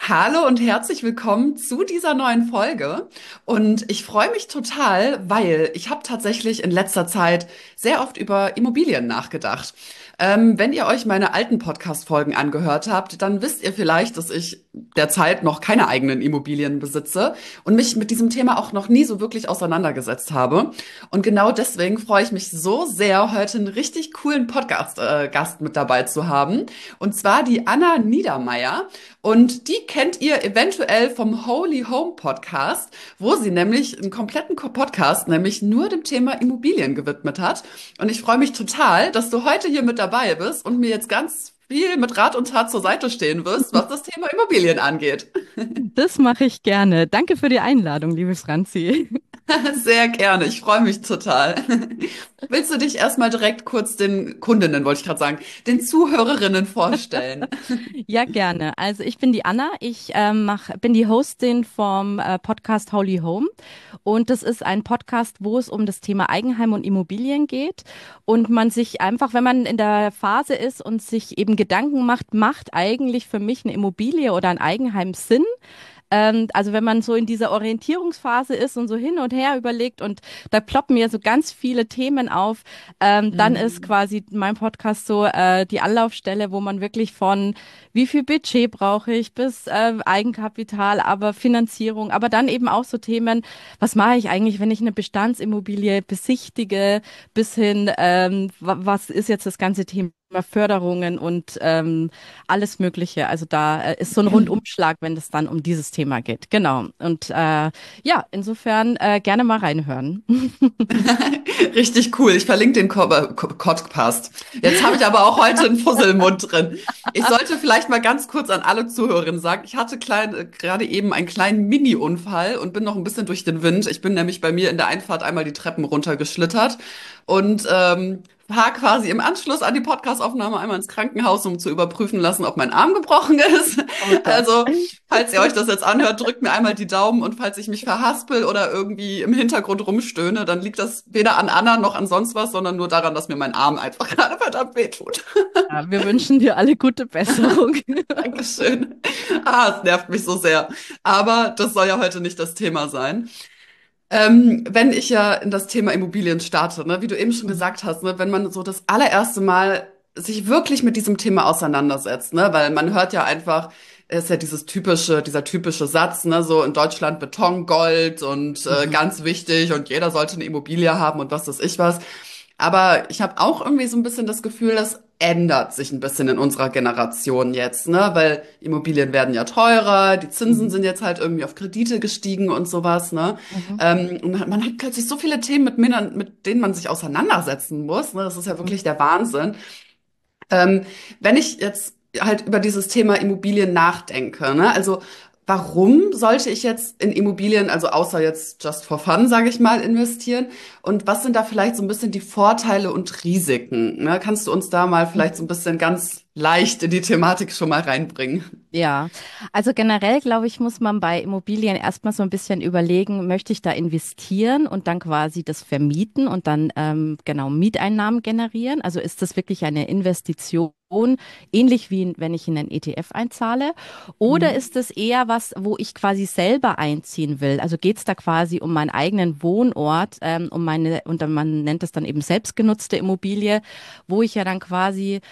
Hallo und herzlich willkommen zu dieser neuen Folge. Und ich freue mich total, weil ich habe tatsächlich in letzter Zeit sehr oft über Immobilien nachgedacht. Wenn ihr euch meine alten Podcast-Folgen angehört habt, dann wisst ihr vielleicht, dass ich derzeit noch keine eigenen Immobilien besitze und mich mit diesem Thema auch noch nie so wirklich auseinandergesetzt habe. Und genau deswegen freue ich mich so sehr, heute einen richtig coolen Podcast-Gast mit dabei zu haben. Und zwar die Anna Niedermeier. Und die kennt ihr eventuell vom Holy Home Podcast, wo sie nämlich einen kompletten Podcast, nämlich nur dem Thema Immobilien gewidmet hat. Und ich freue mich total, dass du heute hier mit dabei bist und mir jetzt ganz viel mit Rat und Tat zur Seite stehen wirst, was das Thema Immobilien angeht. Das mache ich gerne. Danke für die Einladung, liebe Franzi. Sehr gerne, ich freue mich total. Willst du dich erstmal direkt kurz den Kundinnen, wollte ich gerade sagen, den Zuhörerinnen vorstellen? Ja, gerne. Also ich bin die Anna. Ich bin die Hostin vom Podcast Holy Home. Und das ist ein Podcast, wo es um das Thema Eigenheim und Immobilien geht. Und man sich einfach, wenn man in der Phase ist und sich eben Gedanken macht, macht eigentlich für mich eine Immobilie oder ein Eigenheim Sinn? Also wenn man so in dieser Orientierungsphase ist und so hin und her überlegt und da ploppen mir so ganz viele Themen auf, dann ist Mhm. quasi mein Podcast so die Anlaufstelle, wo man wirklich von wie viel Budget brauche ich bis Eigenkapital, aber Finanzierung, aber dann eben auch so Themen, was mache ich eigentlich, wenn ich eine Bestandsimmobilie besichtige, bis hin, was ist jetzt das ganze Thema Förderungen und alles Mögliche. Also da ist so ein Rundumschlag, wenn es dann um dieses Thema geht. Genau. Und ja, insofern gerne mal reinhören. Richtig cool. Ich verlinke den Podcast. Jetzt habe ich aber auch heute einen Fusselmund drin. Ich sollte vielleicht mal ganz kurz an alle Zuhörerinnen sagen, ich hatte gerade eben einen kleinen Mini-Unfall und bin noch ein bisschen durch den Wind. Ich bin nämlich bei mir in der Einfahrt einmal die Treppen runtergeschlittert und war quasi im Anschluss an die Podcastaufnahme einmal ins Krankenhaus, um zu überprüfen lassen, ob mein Arm gebrochen ist. Oh Gott. Also, falls ihr euch das jetzt anhört, drückt mir einmal die Daumen und falls ich mich verhaspel oder irgendwie im Hintergrund rumstöhne, dann liegt das weder an Anna noch an sonst was, sondern nur daran, dass mir mein Arm einfach gerade verdammt wehtut. Ja, wir wünschen dir alle gute Besserung. Dankeschön. Es nervt mich so sehr. Aber das soll ja heute nicht das Thema sein. Wenn ich ja in das Thema Immobilien starte, ne, wie du eben schon Mhm. gesagt hast, ne, wenn man so das allererste Mal sich wirklich mit diesem Thema auseinandersetzt, ne, weil man hört ja einfach, ist ja dieser typische Satz, ne, so in Deutschland Beton, Gold und Mhm. ganz wichtig und jeder sollte eine Immobilie haben und was weiß ich was. Aber ich habe auch irgendwie so ein bisschen das Gefühl, das ändert sich ein bisschen in unserer Generation jetzt, ne? Weil Immobilien werden ja teurer, die Zinsen Mhm. sind jetzt halt irgendwie auf Kredite gestiegen und sowas, ne? Mhm. Und man hat plötzlich so viele Themen, mit denen man sich auseinandersetzen muss, ne? Das ist ja Mhm. wirklich der Wahnsinn. Ähm, Wenn ich jetzt halt über dieses Thema Immobilien nachdenke, ne? Also warum sollte ich jetzt in Immobilien, also außer jetzt just for fun, sage ich mal, investieren? Und was sind da vielleicht so ein bisschen die Vorteile und Risiken? Ne? Kannst du uns da mal vielleicht so ein Mhm. bisschen ganz leicht in die Thematik schon mal reinbringen? Ja, also generell glaube ich, muss man bei Immobilien erstmal so ein bisschen überlegen, möchte ich da investieren und dann quasi das vermieten und dann genau Mieteinnahmen generieren? Also ist das wirklich eine Investition, ähnlich wie wenn ich in einen ETF einzahle? Oder Mhm. ist es eher was, wo ich quasi selber einziehen will? Also geht es da quasi um meinen eigenen Wohnort, und dann, man nennt es dann eben selbstgenutzte Immobilie, wo ich ja dann quasi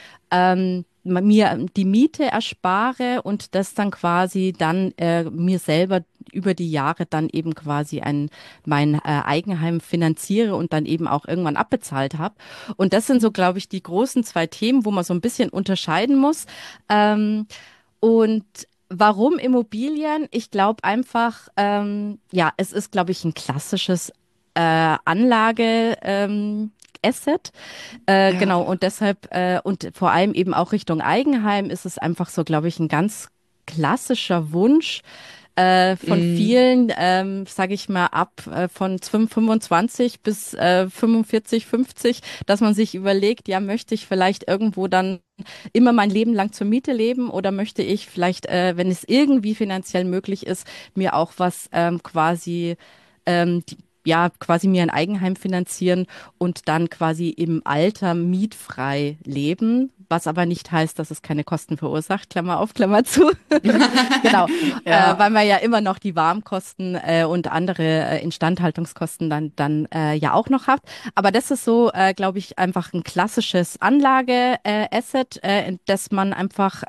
mir die Miete erspare und das dann quasi dann mir selber über die Jahre dann eben quasi mein Eigenheim finanziere und dann eben auch irgendwann abbezahlt habe. Und das sind so, glaube ich, die großen zwei Themen, wo man so ein bisschen unterscheiden muss. Ähm, und warum Immobilien? Ich glaube einfach, ja, es ist, glaube ich, ein klassisches Anlage. Asset. Ja. Genau, und deshalb, und vor allem eben auch Richtung Eigenheim ist es einfach so, glaube ich, ein ganz klassischer Wunsch von Mhm. vielen, sage ich mal, ab von 25 bis 45, 50, dass man sich überlegt, ja, möchte ich vielleicht irgendwo dann immer mein Leben lang zur Miete leben oder möchte ich vielleicht, wenn es irgendwie finanziell möglich ist, mir auch was quasi ja quasi mir ein Eigenheim finanzieren und dann quasi im Alter mietfrei leben, was aber nicht heißt, dass es keine Kosten verursacht, Klammer auf, Klammer zu. Genau, weil Ja. man ja immer noch die Warmkosten und andere Instandhaltungskosten dann ja auch noch hat. Aber das ist so, glaube ich, einfach ein klassisches Anlage-Asset, das man einfach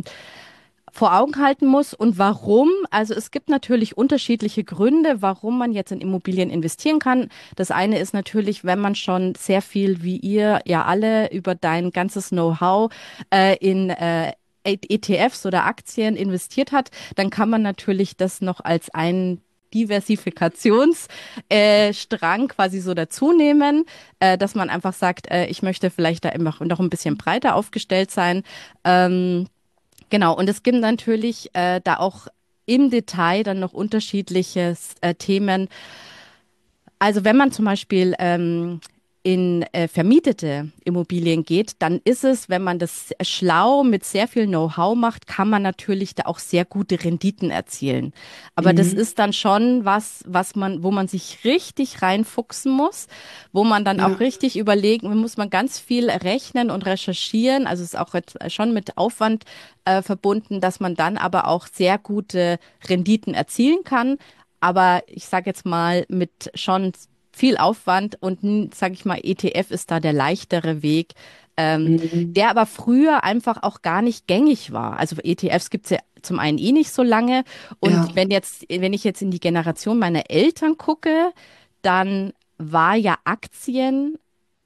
vor Augen halten muss. Und warum? Also es gibt natürlich unterschiedliche Gründe, warum man jetzt in Immobilien investieren kann. Das eine ist natürlich, wenn man schon sehr viel, wie ihr ja alle, über dein ganzes Know-how in ETFs oder Aktien investiert hat, dann kann man natürlich das noch als einen Diversifikationsstrang Strang quasi so dazu nehmen, dass man einfach sagt, ich möchte vielleicht da immer noch ein bisschen breiter aufgestellt sein. Genau, und es gibt natürlich da auch im Detail dann noch unterschiedliche Themen. Also wenn man zum Beispiel in vermietete Immobilien geht, dann ist es, wenn man das schlau mit sehr viel Know-how macht, kann man natürlich da auch sehr gute Renditen erzielen. Aber das Mhm. ist dann schon wo man sich richtig reinfuchsen muss, wo man dann auch Ja. richtig überlegen, muss man ganz viel rechnen und recherchieren. Also es ist auch schon mit Aufwand verbunden, dass man dann aber auch sehr gute Renditen erzielen kann. Aber ich sage jetzt mal mit schon viel Aufwand und sage ich mal, ETF ist da der leichtere Weg, Mhm. der aber früher einfach auch gar nicht gängig war. Also ETFs gibt es ja zum einen eh nicht so lange. Und Ja. wenn ich jetzt in die Generation meiner Eltern gucke, dann war ja Aktien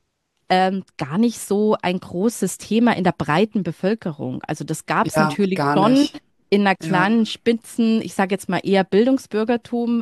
gar nicht so ein großes Thema in der breiten Bevölkerung. Also das gab es Ja, natürlich gar schon nicht. in einer Ja. kleinen Spitzen, ich sage jetzt mal eher Bildungsbürgertum,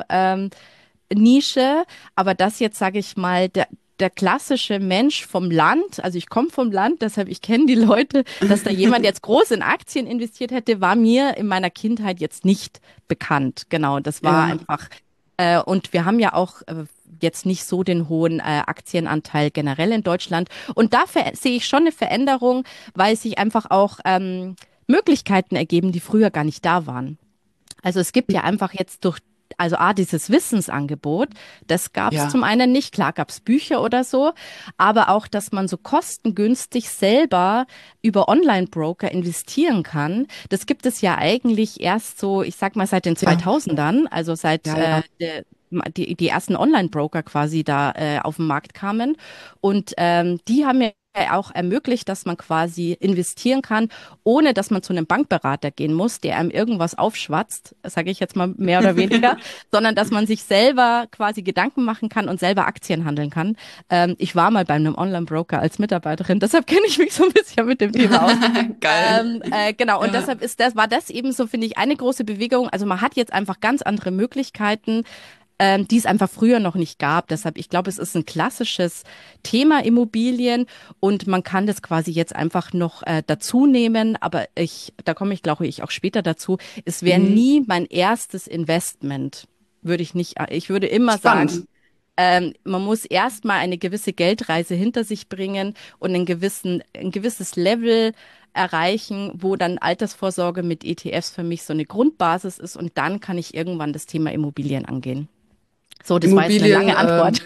Nische, aber das jetzt sage ich mal, der klassische Mensch vom Land, also ich komme vom Land, deshalb ich kenne die Leute, dass da jemand jetzt groß in Aktien investiert hätte, war mir in meiner Kindheit jetzt nicht bekannt. Genau, das war Ja. einfach, und wir haben ja auch jetzt nicht so den hohen Aktienanteil generell in Deutschland. Und da sehe ich schon eine Veränderung, weil sich einfach auch Möglichkeiten ergeben, die früher gar nicht da waren. Also es gibt ja einfach jetzt also dieses Wissensangebot, das gab es Ja. zum einen nicht, klar gab es Bücher oder so, aber auch, dass man so kostengünstig selber über Online-Broker investieren kann, das gibt es ja eigentlich erst so, ich sag mal, seit den Ja. 2000ern, also seit Ja. Ja. die ersten Online-Broker quasi da auf den Markt kamen. Und die haben mir auch ermöglicht, dass man quasi investieren kann, ohne dass man zu einem Bankberater gehen muss, der einem irgendwas aufschwatzt, sage ich jetzt mal mehr oder weniger, sondern dass man sich selber quasi Gedanken machen kann und selber Aktien handeln kann. Ich war mal bei einem Online-Broker als Mitarbeiterin, deshalb kenne ich mich so ein bisschen mit dem Thema aus. Geil. Genau, und Ja. deshalb war das eben so, finde ich, eine große Bewegung. Also man hat jetzt einfach ganz andere Möglichkeiten, die es einfach früher noch nicht gab. Deshalb, ich glaube, es ist ein klassisches Thema Immobilien und man kann das quasi jetzt einfach noch dazu nehmen. Aber da komme ich, glaube ich, auch später dazu. Es wäre Mhm. nie mein erstes Investment, würde ich nicht. Ich würde immer sagen, Spannend. man muss erstmal eine gewisse Geldreise hinter sich bringen und ein gewisses Level erreichen, wo dann Altersvorsorge mit ETFs für mich so eine Grundbasis ist und dann kann ich irgendwann das Thema Immobilien angehen. So, das war jetzt eine Immobilien, lange Antwort.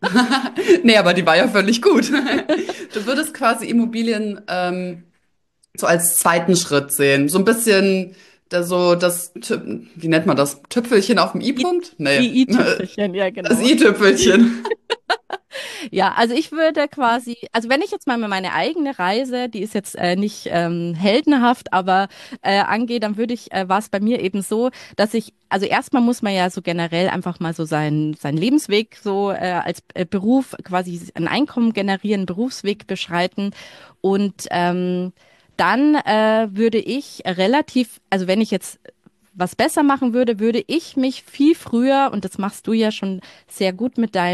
nee, aber die war ja völlig gut. Du würdest quasi Immobilien so als zweiten Schritt sehen. So ein bisschen wie nennt man das? Tüpfelchen auf dem Die I-Punkt? Nee. die i-Tüpfelchen, ja, Das genau. I-Tüpfelchen. Ja, also ich würde quasi, also wenn ich jetzt mal meine eigene Reise, die ist jetzt nicht heldenhaft, aber angehe, dann war es bei mir eben so, dass also erstmal muss man ja so generell einfach mal so seinen Lebensweg so als Beruf quasi ein Einkommen generieren, Berufsweg beschreiten und dann würde ich also wenn ich jetzt was besser machen würde, würde ich mich viel früher, und das machst du ja schon sehr gut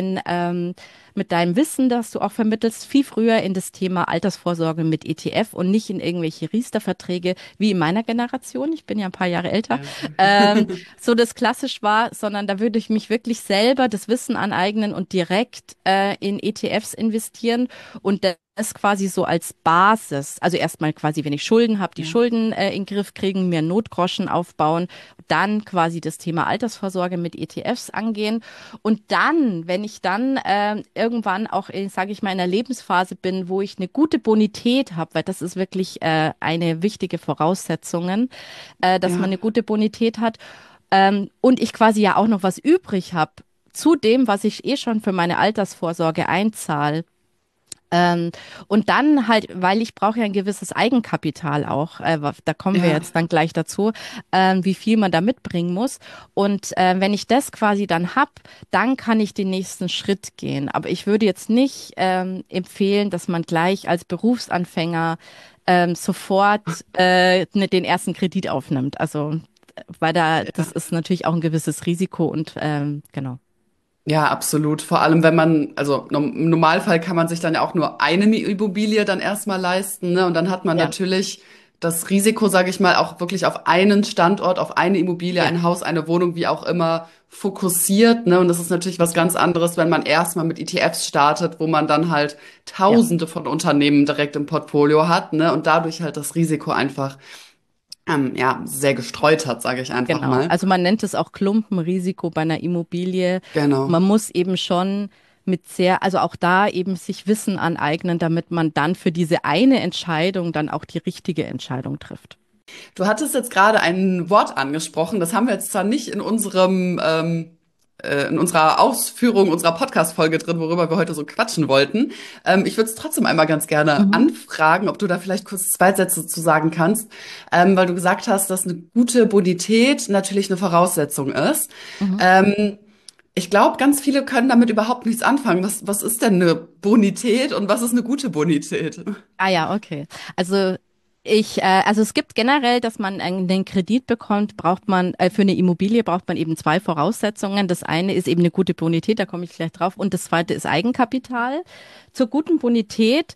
mit deinem Wissen, das du auch vermittelst, viel früher in das Thema Altersvorsorge mit ETF und nicht in irgendwelche Riester-Verträge wie in meiner Generation. Ich bin ja ein paar Jahre älter. Ja. So das klassisch war, sondern da würde ich mich wirklich selber das Wissen aneignen und direkt in ETFs investieren. Und es quasi so als Basis, also erstmal quasi, wenn ich Schulden habe, die Ja. Schulden in den Griff kriegen, mir Notgroschen aufbauen, dann quasi das Thema Altersvorsorge mit ETFs angehen und dann, wenn ich dann irgendwann auch, sage ich mal, in einer Lebensphase bin, wo ich eine gute Bonität habe, weil das ist wirklich eine wichtige Voraussetzung, dass man Ja. eine gute Bonität hat und ich quasi ja auch noch was übrig habe zu dem, was ich eh schon für meine Altersvorsorge einzahle. Ähm, und dann halt, weil ich brauche ja ein gewisses Eigenkapital auch, da kommen wir Ja. jetzt dann gleich dazu, wie viel man da mitbringen muss. Und wenn ich das quasi dann hab, dann kann ich den nächsten Schritt gehen. Aber ich würde jetzt nicht empfehlen, dass man gleich als Berufsanfänger sofort den ersten Kredit aufnimmt. Also, weil das Ja. ist natürlich auch ein gewisses Risiko und genau. Ja, absolut. Vor allem, wenn man, also im Normalfall kann man sich dann ja auch nur eine Immobilie dann erstmal leisten, ne? Und dann hat man Ja, natürlich das Risiko, sage ich mal, auch wirklich auf einen Standort, auf eine Immobilie, ja, ein Haus, eine Wohnung, wie auch immer, fokussiert, ne? Und das ist natürlich was ganz anderes, wenn man erstmal mit ETFs startet, wo man dann halt ja. Tausende von Unternehmen direkt im Portfolio hat, ne? Und dadurch halt das Risiko einfach, ja, sehr gestreut hat, sage ich einfach Genau. mal. Also man nennt es auch Klumpenrisiko bei einer Immobilie. Genau. Man muss eben schon also auch da eben sich Wissen aneignen, damit man dann für diese eine Entscheidung dann auch die richtige Entscheidung trifft. Du hattest jetzt gerade ein Wort angesprochen, das haben wir jetzt zwar nicht in in unserer Ausführung unserer Podcast-Folge drin, worüber wir heute so quatschen wollten. Ich würde es trotzdem einmal ganz gerne Mhm. anfragen, ob du da vielleicht kurz zwei Sätze zu sagen kannst, weil du gesagt hast, dass eine gute Bonität natürlich eine Voraussetzung ist. Mhm. Ähm, Ich glaube, ganz viele können damit überhaupt nichts anfangen. Was ist denn eine Bonität und was ist eine gute Bonität? Ah ja, okay. Also also es gibt generell, dass man den Kredit bekommt, braucht man, für eine Immobilie braucht man eben zwei Voraussetzungen. Das eine ist eben eine gute Bonität, da komme ich gleich drauf. Und das zweite ist Eigenkapital. Zur guten Bonität,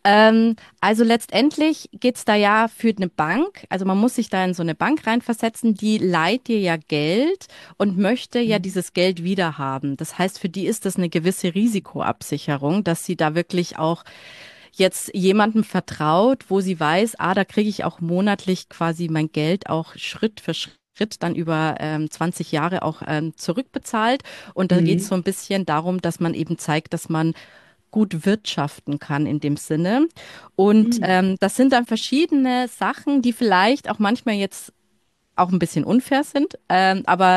also letztendlich geht's da ja für eine Bank, also man muss sich da in so eine Bank reinversetzen, die leiht dir ja Geld und möchte ja dieses Geld wiederhaben. Das heißt, für die ist das eine gewisse Risikoabsicherung, dass sie da wirklich auch jetzt jemandem vertraut, wo sie weiß, da kriege ich auch monatlich quasi mein Geld auch Schritt für Schritt dann über 20 Jahre auch zurückbezahlt. Und da geht es so Mhm. ein bisschen darum, dass man eben zeigt, dass man gut wirtschaften kann in dem Sinne. Und Mhm. das sind dann verschiedene Sachen, die vielleicht auch manchmal jetzt auch ein bisschen unfair sind, aber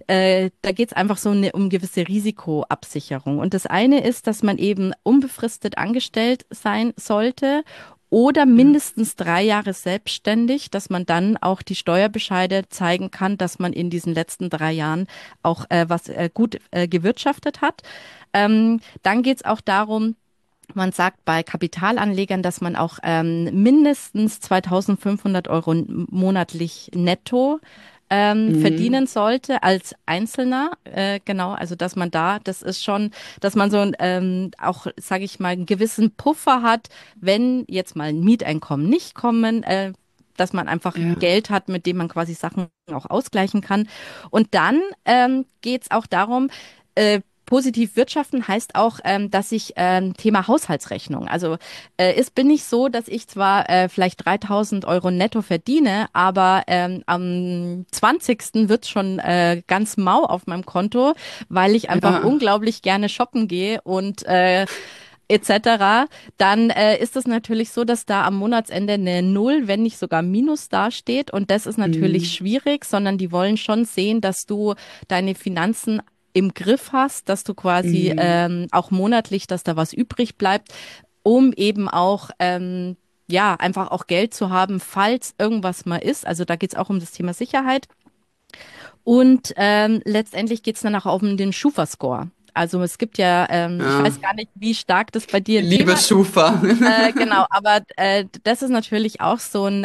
da geht es einfach so um gewisse Risikoabsicherung. Und das eine ist, dass man eben unbefristet angestellt sein sollte oder Ja. mindestens 3 Jahre selbstständig, dass man dann auch die Steuerbescheide zeigen kann, dass man in diesen letzten 3 Jahren auch was gut gewirtschaftet hat. Dann geht es auch darum, man sagt bei Kapitalanlegern, dass man auch mindestens 2.500 € monatlich netto Mhm. verdienen sollte als Einzelner. Genau, also dass man das ist schon, dass man so auch, sage ich mal, einen gewissen Puffer hat, wenn jetzt mal ein Mieteinkommen nicht kommen. Dass man einfach Ja. Geld hat, mit dem man quasi Sachen auch ausgleichen kann. Und dann geht es auch darum, positiv wirtschaften heißt auch, dass ich Thema Haushaltsrechnung. Also es bin nicht so, dass ich zwar vielleicht 3.000 € netto verdiene, aber am 20. wird schon ganz mau auf meinem Konto, weil ich einfach Ja. unglaublich gerne shoppen gehe und etc., dann ist es natürlich so, dass da am Monatsende eine Null, wenn nicht sogar Minus dasteht. Und das ist natürlich Mhm. schwierig, sondern die wollen schon sehen, dass du deine Finanzen im Griff hast, dass du quasi Mhm. auch monatlich, dass da was übrig bleibt, um eben auch ja, einfach auch Geld zu haben, falls irgendwas mal ist. Also da geht's auch um das Thema Sicherheit. Und letztendlich geht's dann auch um den Schufa-Score. Also es gibt ja, ich Ja. weiß gar nicht, wie stark das bei dir Die ein liebe Thema ist. Schufa. Genau, aber das ist natürlich auch so ein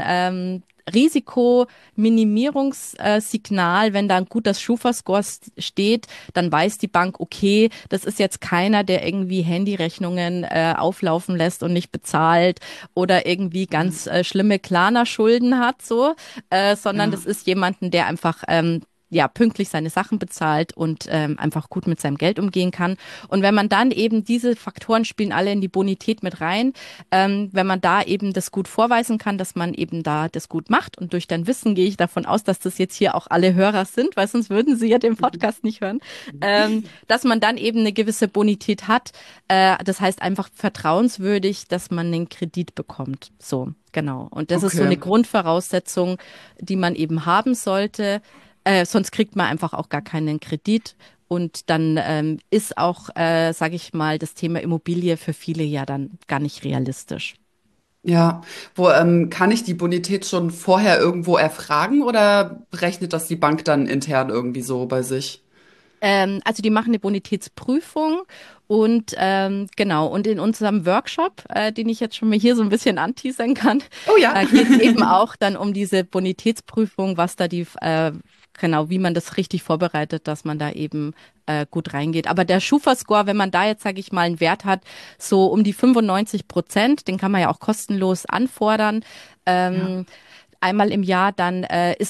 Risikominimierungssignal. Wenn da ein guter Schufa-Score steht, dann weiß die Bank, okay, das ist jetzt keiner, der irgendwie Handyrechnungen auflaufen lässt und nicht bezahlt oder irgendwie ganz schlimme Klarna-Schulden hat, so, sondern Ja. das ist jemanden, der einfach ja, pünktlich seine Sachen bezahlt und einfach gut mit seinem Geld umgehen kann. Und wenn man dann eben diese Faktoren spielen alle in die Bonität mit rein, wenn man da eben das gut vorweisen kann, dass man eben da das gut macht und durch dein Wissen gehe ich davon aus, dass das jetzt hier auch alle Hörer sind, weil sonst würden sie ja den Podcast nicht hören, dass man dann eben eine gewisse Bonität hat. Das heißt einfach vertrauenswürdig, dass man den Kredit bekommt. So, genau. Und das ist so Okay. eine Grundvoraussetzung, die man eben haben sollte. Sonst kriegt man einfach auch gar keinen Kredit. Und dann ist auch, sage ich mal, das Thema Immobilie für viele ja dann gar nicht realistisch. Ja, kann ich die Bonität schon vorher irgendwo erfragen oder berechnet das die Bank dann intern irgendwie so bei sich? Also die machen eine Bonitätsprüfung und genau, und in unserem Workshop, den ich jetzt schon mal hier so ein bisschen anteasern kann, Oh ja. geht es eben auch dann um diese Bonitätsprüfung, was da genau, wie man das richtig vorbereitet, dass man da eben gut reingeht. Aber der Schufa-Score, wenn man da jetzt, sage ich mal, einen Wert hat, so um die 95%, den kann man ja auch kostenlos anfordern, Ja. ähm, einmal im Jahr, dann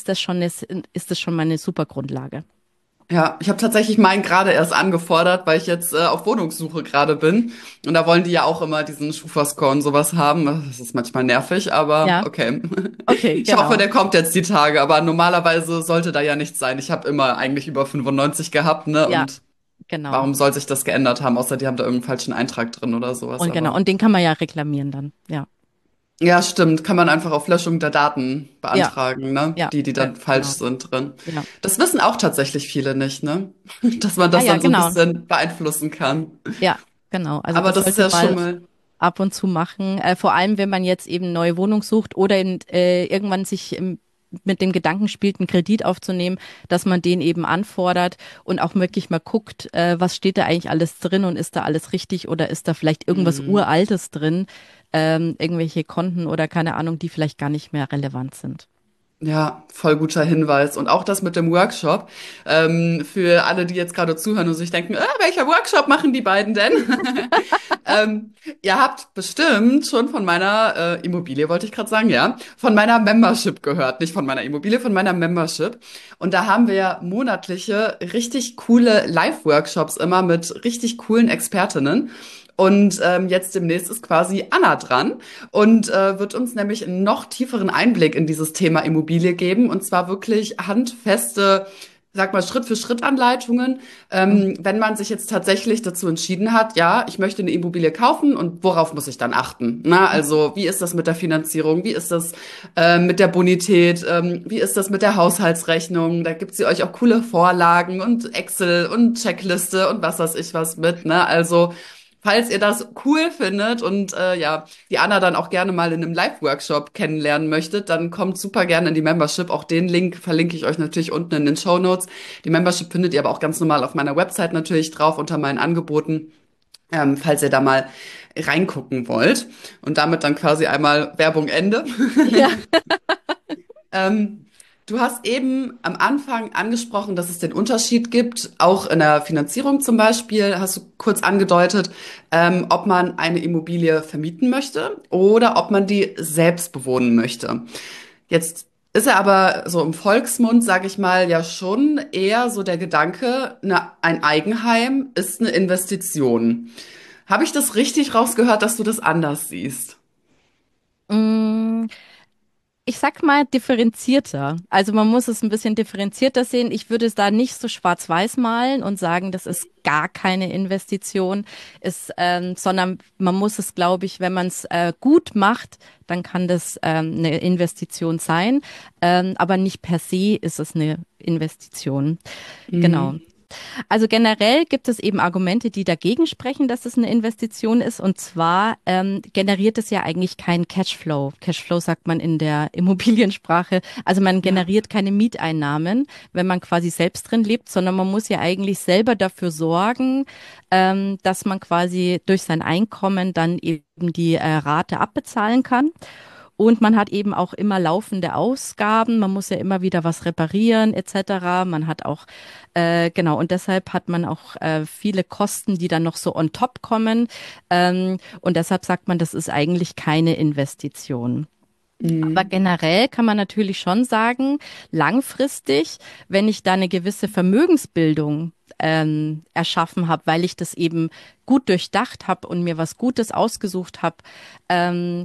ist das schon mal eine super Grundlage. Ja, ich habe tatsächlich meinen gerade erst angefordert, weil ich jetzt auf Wohnungssuche gerade bin. Und da wollen die ja auch immer diesen Schufa-Score und sowas haben. Das ist manchmal nervig, aber Ja, okay. okay, Ich hoffe, genau. der kommt jetzt die Tage, aber normalerweise sollte da ja nichts sein. Ich habe immer eigentlich über 95 gehabt, ne? Ja, Und genau. warum soll sich das geändert haben, außer die haben da irgendeinen falschen Eintrag drin oder sowas, Und genau, aber. und den kann man ja reklamieren dann. Ja, Ja, stimmt. Kann man einfach auf Löschung der Daten ja, beantragen, ne? ja, Die dann falsch genau. sind drin. Ja. Das wissen auch tatsächlich viele nicht, ne? Dass man Ah das ja, dann so ein genau. bisschen beeinflussen kann. Ja, genau. Also Aber das das ist sollte ja schon mal mal, ab und zu machen. Vor allem, wenn man jetzt eben neue Wohnung sucht oder irgendwann sich mit dem Gedanken spielt, einen Kredit aufzunehmen, dass man den eben anfordert und auch wirklich mal guckt, was steht da eigentlich alles drin und ist da alles richtig oder ist da vielleicht irgendwas mm, Uraltes drin, irgendwelche Konten oder keine Ahnung, die vielleicht gar nicht mehr relevant sind. ja, voll guter Hinweis. Und auch das mit dem Workshop. Für alle, die jetzt gerade zuhören und sich denken, welcher Workshop machen die beiden denn? Ihr habt bestimmt schon von meiner Immobilie, wollte ich gerade sagen, ja, von meiner Membership gehört. Nicht von meiner Immobilie, von meiner Membership. Und da haben wir ja monatliche, richtig coole Live-Workshops immer mit richtig coolen Expertinnen. Und jetzt demnächst ist quasi Anna dran und wird uns nämlich einen noch tieferen Einblick in dieses Thema Immobilie geben. Und zwar wirklich handfeste, sag mal, Schritt-für-Schritt-Anleitungen, wenn man sich jetzt tatsächlich dazu entschieden hat, ja, ich möchte eine Immobilie kaufen und worauf muss ich dann achten? Na, also wie ist das mit der Finanzierung? Wie ist das mit der Bonität? Wie ist das mit der Haushaltsrechnung? Da gibt sie euch auch coole Vorlagen und Excel und Checkliste und was weiß ich was mit, ne? Also falls ihr das cool findet und ja, die Anna dann auch gerne mal in einem Live-Workshop kennenlernen möchtet, dann kommt super gerne in die Membership. Auch den Link verlinke ich euch natürlich unten in den Show Notes. Die Membership findet ihr aber auch ganz normal auf meiner Website natürlich drauf unter meinen Angeboten, falls ihr da mal reingucken wollt. Und damit dann quasi einmal Werbung Ende. Ja. Ähm, Du hast eben am Anfang angesprochen, dass es den Unterschied gibt, auch in der Finanzierung zum Beispiel, hast du kurz angedeutet, ob man eine Immobilie vermieten möchte oder ob man die selbst bewohnen möchte. Jetzt ist er aber so im Volksmund, sage ich mal, ja schon eher so der Gedanke, ein Eigenheim ist eine Investition. Habe ich das richtig rausgehört, dass du das anders siehst? Mm, Ich sag mal differenzierter. Also man muss es ein bisschen differenzierter sehen. Ich würde es da nicht so schwarz-weiß malen und sagen, das ist gar keine Investition, sondern man muss es, glaube ich, wenn man es gut macht, dann kann das eine Investition sein, aber nicht per se ist es eine Investition. Genau. Mhm. Also generell gibt es eben Argumente, die dagegen sprechen, dass es eine Investition ist. Und zwar generiert es ja eigentlich keinen Cashflow. Cashflow sagt man in der Immobiliensprache. Also man Ja. generiert keine Mieteinnahmen, wenn man quasi selbst drin lebt, sondern man muss ja eigentlich selber dafür sorgen, dass man quasi durch sein Einkommen dann eben die Rate abbezahlen kann. Und man hat eben auch immer laufende Ausgaben. Man muss ja immer wieder was reparieren etc. Man hat auch, genau, und deshalb hat man auch viele Kosten, die dann noch so on top kommen. Und deshalb sagt man, das ist eigentlich keine Investition. Aber Mhm. generell kann man natürlich schon sagen, langfristig, wenn ich da eine gewisse Vermögensbildung erschaffen habe, weil ich das eben gut durchdacht habe und mir was Gutes ausgesucht habe, ähm,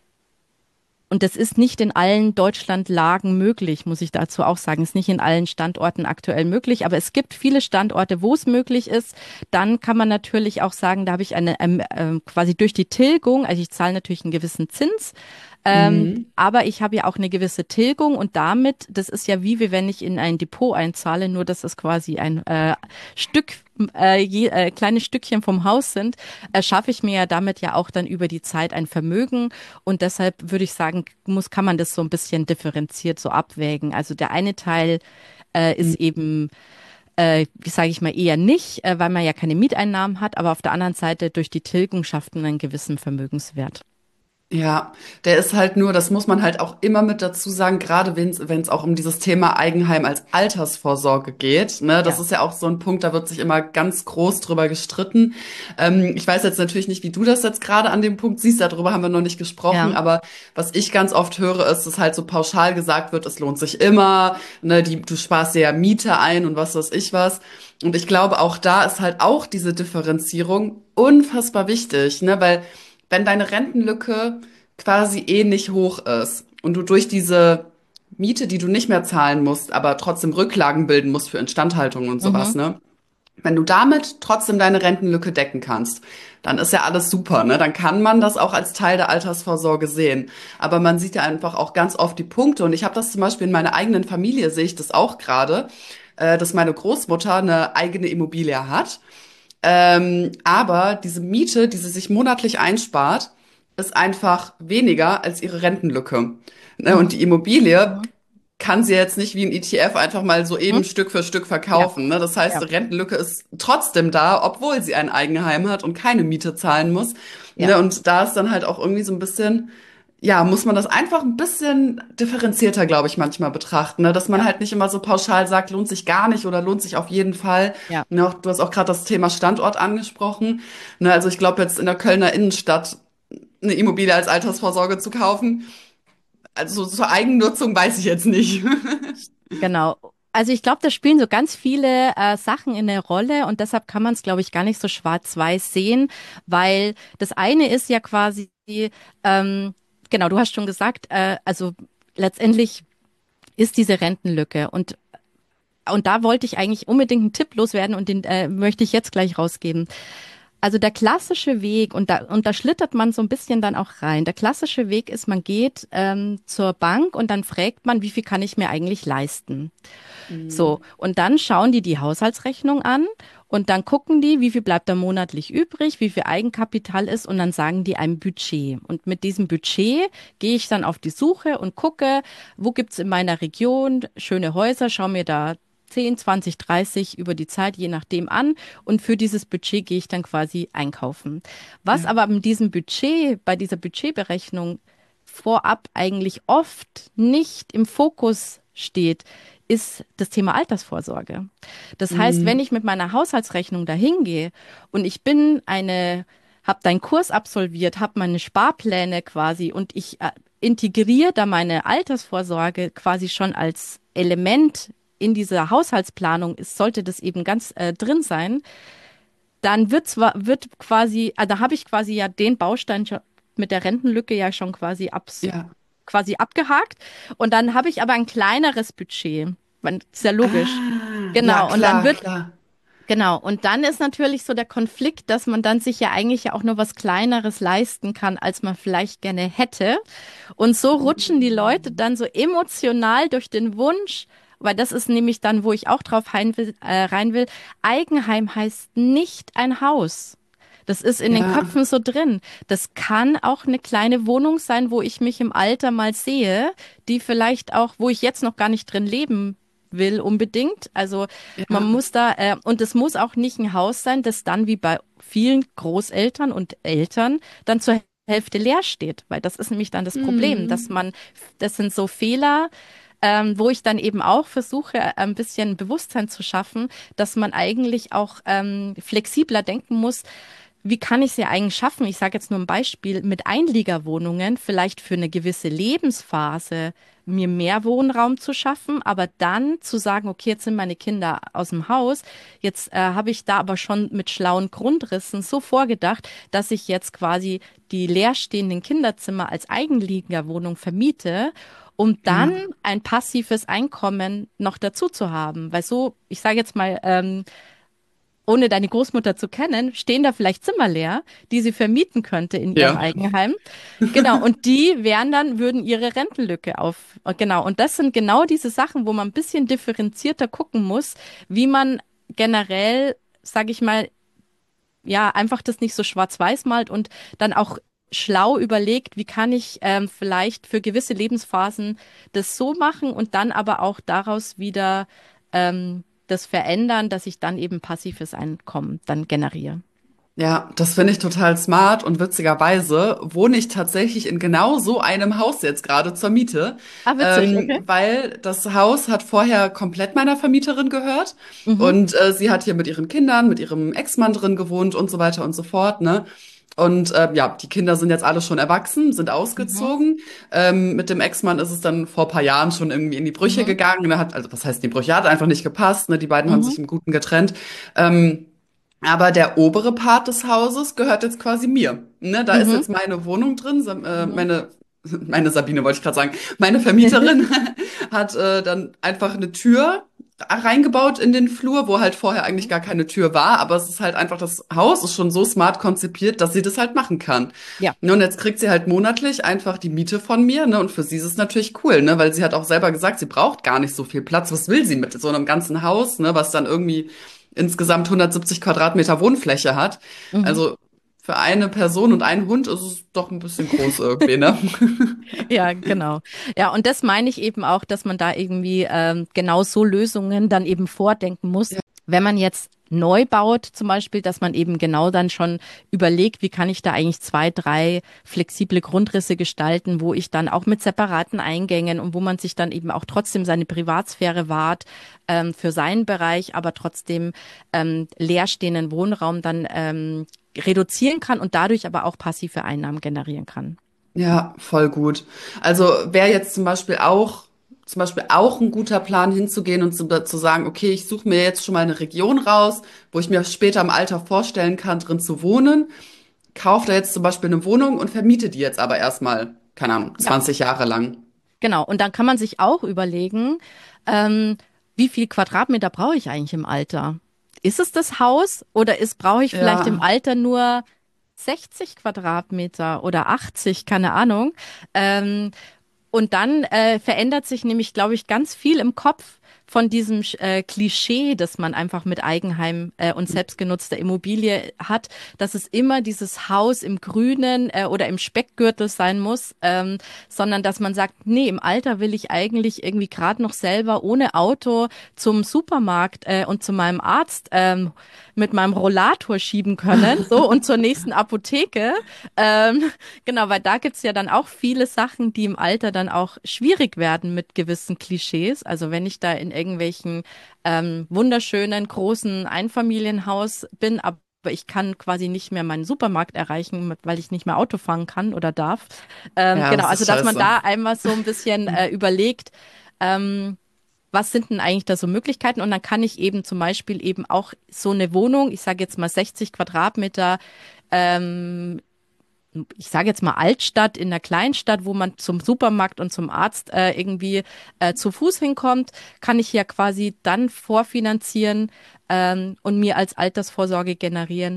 und das ist nicht in allen Deutschlandlagen möglich, muss ich dazu auch sagen. Ist nicht in allen Standorten aktuell möglich, aber es gibt viele Standorte, wo es möglich ist. Dann kann man natürlich auch sagen, da habe ich eine quasi durch die Tilgung, also ich zahle natürlich einen gewissen Zins, Mhm. aber ich habe ja auch eine gewisse Tilgung und damit, das ist ja wie wenn ich in ein Depot einzahle, nur dass es quasi ein Stück, kleines Stückchen vom Haus sind, schaffe ich mir ja damit ja auch dann über die Zeit ein Vermögen und deshalb würde ich sagen, kann man das so ein bisschen differenziert so abwägen. Also der eine Teil ist eben, sage ich mal, eher nicht, weil man ja keine Mieteinnahmen hat, aber auf der anderen Seite durch die Tilgung schafft man einen gewissen Vermögenswert. Ja, der ist halt nur, das muss man halt auch immer mit dazu sagen, gerade wenn es auch um dieses Thema Eigenheim als Altersvorsorge geht, ne, das Ja. ist ja auch so ein Punkt, da wird sich immer ganz groß drüber gestritten. Ich weiß jetzt natürlich nicht, wie du das jetzt gerade an dem Punkt siehst, darüber haben wir noch nicht gesprochen, Ja. aber was ich ganz oft höre, ist, dass halt so pauschal gesagt wird, es lohnt sich immer, ne, du sparst dir ja Miete ein und was weiß ich was. Und ich glaube, auch da ist halt auch diese Differenzierung unfassbar wichtig, ne, weil wenn deine Rentenlücke quasi eh nicht hoch ist und du durch diese Miete, die du nicht mehr zahlen musst, aber trotzdem Rücklagen bilden musst für Instandhaltung und sowas, Mhm. ne? Wenn du damit trotzdem deine Rentenlücke decken kannst, dann ist ja alles super, ne? Dann kann man das auch als Teil der Altersvorsorge sehen. Aber man sieht ja einfach auch ganz oft die Punkte. Und ich habe das zum Beispiel in meiner eigenen Familie, sehe ich das auch gerade, dass meine Großmutter eine eigene Immobilie hat. Aber diese Miete, die sie sich monatlich einspart, ist einfach weniger als ihre Rentenlücke. Ne? Und Mhm. die Immobilie Mhm. kann sie jetzt nicht wie ein ETF einfach mal so Mhm. eben Stück für Stück Ja. verkaufen. Ne? Das heißt, Ja. die Rentenlücke ist trotzdem da, obwohl sie ein Eigenheim hat und keine Miete zahlen muss. Ja. Ne? Und da ist dann halt auch irgendwie so ein bisschen, ja, muss man das einfach ein bisschen differenzierter, glaube ich, manchmal betrachten, ne? Dass man Ja. halt nicht immer so pauschal sagt, lohnt sich gar nicht oder lohnt sich auf jeden Fall. Ja. Ne? Du hast auch gerade das Thema Standort angesprochen. Ne? Also ich glaube, jetzt in der Kölner Innenstadt eine Immobilie als Altersvorsorge zu kaufen, also zur Eigennutzung weiß ich jetzt nicht. Genau. Also ich glaube, da spielen so ganz viele Sachen in der Rolle und deshalb kann man es, glaube ich, gar nicht so schwarz-weiß sehen, weil das eine ist ja quasi, ähm, genau, du hast schon gesagt, also letztendlich ist diese Rentenlücke und da wollte ich eigentlich unbedingt einen Tipp loswerden und den möchte ich jetzt gleich rausgeben. Also der klassische Weg, und da schlittert man so ein bisschen dann auch rein. Der klassische Weg ist, man geht zur Bank und dann fragt man, wie viel kann ich mir eigentlich leisten? So, Mhm. und dann schauen die die Haushaltsrechnung an und dann gucken die, wie viel bleibt da monatlich übrig, wie viel Eigenkapital ist und dann sagen die ein Budget. Und mit diesem Budget gehe ich dann auf die Suche und gucke, wo gibt's in meiner Region schöne Häuser, schaue mir da 10, 20, 30 über die Zeit, je nachdem an. Und für dieses Budget gehe ich dann quasi einkaufen. Was Ja. aber mit diesem Budget, bei dieser Budgetberechnung vorab eigentlich oft nicht im Fokus steht, ist das Thema Altersvorsorge. Das heißt, wenn Mhm. ich mit meiner Haushaltsrechnung dahin gehe und ich bin habe deinen Kurs absolviert, habe meine Sparpläne quasi und ich integriere da meine Altersvorsorge quasi schon als Element in dieser Haushaltsplanung ist, sollte das eben ganz drin sein, dann wird quasi, da habe ich quasi ja den Baustein schon mit der Rentenlücke ja schon Ja. quasi abgehakt. Und dann habe ich aber ein kleineres Budget. Ist ja logisch. Ja, Genau. Und dann klar, wird, klar. genau. Und dann ist natürlich so der Konflikt, dass man dann sich ja eigentlich ja auch nur was Kleineres leisten kann, als man vielleicht gerne hätte. Und so rutschen die Leute Mhm. dann so emotional durch den Wunsch, weil das ist nämlich dann, wo ich auch drauf rein will. Eigenheim heißt nicht ein Haus. Das ist in den Ja. Köpfen so drin. Das kann auch eine kleine Wohnung sein, wo ich mich im Alter mal sehe, die vielleicht auch, wo ich jetzt noch gar nicht drin leben will unbedingt. Also man Ja. muss da, und es muss auch nicht ein Haus sein, das dann wie bei vielen Großeltern und Eltern dann zur Hälfte leer steht, weil das ist nämlich dann das Problem, dass Mhm. man, das sind so Fehler, wo ich dann eben auch versuche, ein bisschen Bewusstsein zu schaffen, dass man eigentlich auch flexibler denken muss. wie kann ich es ja eigentlich schaffen? Ich sage jetzt nur ein Beispiel, mit Einliegerwohnungen vielleicht für eine gewisse Lebensphase mir mehr Wohnraum zu schaffen, aber dann zu sagen, okay, jetzt sind meine Kinder aus dem Haus, jetzt habe ich da aber schon mit schlauen Grundrissen so vorgedacht, dass ich jetzt quasi die leerstehenden Kinderzimmer als Eigenliegerwohnung vermiete, um dann Ja. ein passives Einkommen noch dazu zu haben. Weil so, ich sage jetzt mal, ohne deine Großmutter zu kennen, stehen da vielleicht Zimmer leer, die sie vermieten könnte in ihrem Ja. Eigenheim. Genau, und die wären dann, würden ihre Rentenlücke genau, und das sind genau diese Sachen, wo man ein bisschen differenzierter gucken muss, wie man generell, sage ich mal, ja, einfach das nicht so schwarz-weiß malt und dann auch schlau überlegt, wie kann ich vielleicht für gewisse Lebensphasen das so machen und dann aber auch daraus wieder das verändern, dass ich dann eben passives Einkommen dann generiere. Ja, das finde ich total smart und witzigerweise wohne ich tatsächlich in genau so einem Haus jetzt gerade zur Miete, Ah, witzig, okay. weil das Haus hat vorher komplett meiner Vermieterin gehört Mhm, und sie hat hier mit ihren Kindern, mit ihrem Ex-Mann drin gewohnt und so weiter und so fort, ne? Und ja, die Kinder sind jetzt alle schon erwachsen, sind mhm, ausgezogen. Mit dem Ex-Mann ist es dann vor ein paar Jahren schon irgendwie in die Brüche mhm, gegangen. Also was heißt in die Brüche? Hat einfach nicht gepasst. Ne? Die beiden haben mhm, sich im Guten getrennt. Aber der obere Part des Hauses gehört jetzt quasi mir. Ne, da ist mhm, jetzt meine Wohnung drin, mhm. meine Sabine wollte ich gerade sagen, meine Vermieterin hat dann einfach eine Tür reingebaut in den Flur, wo halt vorher eigentlich gar keine Tür war, aber es ist halt einfach, das Haus ist schon so smart konzipiert, dass sie das halt machen kann. Ja. Ne, und jetzt kriegt sie halt monatlich einfach die Miete von mir, ne, und für sie ist es natürlich cool, ne, weil sie hat auch selber gesagt, sie braucht gar nicht so viel Platz. Was will sie mit so einem ganzen Haus, ne, was dann irgendwie insgesamt 170 Quadratmeter Wohnfläche hat. Mhm. Also für eine Person und einen Hund ist es doch ein bisschen groß irgendwie, ne? Ja, genau. Ja, und das meine ich eben auch, dass man da irgendwie genau so Lösungen dann eben vordenken muss. Wenn man jetzt neu baut, zum Beispiel, dass man eben genau dann schon überlegt, wie kann ich da eigentlich zwei, drei flexible Grundrisse gestalten, wo ich dann auch mit separaten Eingängen und wo man sich dann eben auch trotzdem seine Privatsphäre wahrt für seinen Bereich, aber trotzdem leerstehenden Wohnraum dann reduzieren kann und dadurch aber auch passive Einnahmen generieren kann. Ja, voll gut. Also wäre jetzt zum Beispiel auch ein guter Plan hinzugehen und zu sagen, okay, ich suche mir jetzt schon mal eine Region raus, wo ich mir später im Alter vorstellen kann, drin zu wohnen. Kaufe da jetzt zum Beispiel eine Wohnung und vermiete die jetzt aber erstmal, keine Ahnung, Ja. 20 Jahre lang. Genau, und dann kann man sich auch überlegen, ähm, wie viel Quadratmeter brauche ich eigentlich im Alter? Ist es das Haus oder brauche ich vielleicht im Ja, Alter nur 60 Quadratmeter oder 80, keine Ahnung. Ähm, und dann verändert sich nämlich, glaube ich, ganz viel im Kopf von diesem Klischee, das man einfach mit Eigenheim und selbstgenutzter Immobilie hat, dass es immer dieses Haus im Grünen oder im Speckgürtel sein muss, sondern dass man sagt, nee, im Alter will ich eigentlich irgendwie gerade noch selber ohne Auto zum Supermarkt und zu meinem Arzt mit meinem Rollator schieben können, so und zur nächsten Apotheke. Ähm, Genau, weil da gibt's ja dann auch viele Sachen, die im Alter dann auch schwierig werden mit gewissen Klischees. Also wenn ich da in irgendwelchen wunderschönen großen Einfamilienhaus bin, aber ich kann quasi nicht mehr meinen Supermarkt erreichen, weil ich nicht mehr Auto fahren kann oder darf. ja, Genau, das also ist dass man scheiße. da einmal so ein bisschen überlegt, ähm, was sind denn eigentlich da so Möglichkeiten? Und dann kann ich eben zum Beispiel eben auch so eine Wohnung, ich sage jetzt mal 60 Quadratmeter, ähm, ich sage jetzt mal Altstadt in der Kleinstadt, wo man zum Supermarkt und zum Arzt irgendwie zu Fuß hinkommt, kann ich ja quasi dann vorfinanzieren und mir als Altersvorsorge generieren.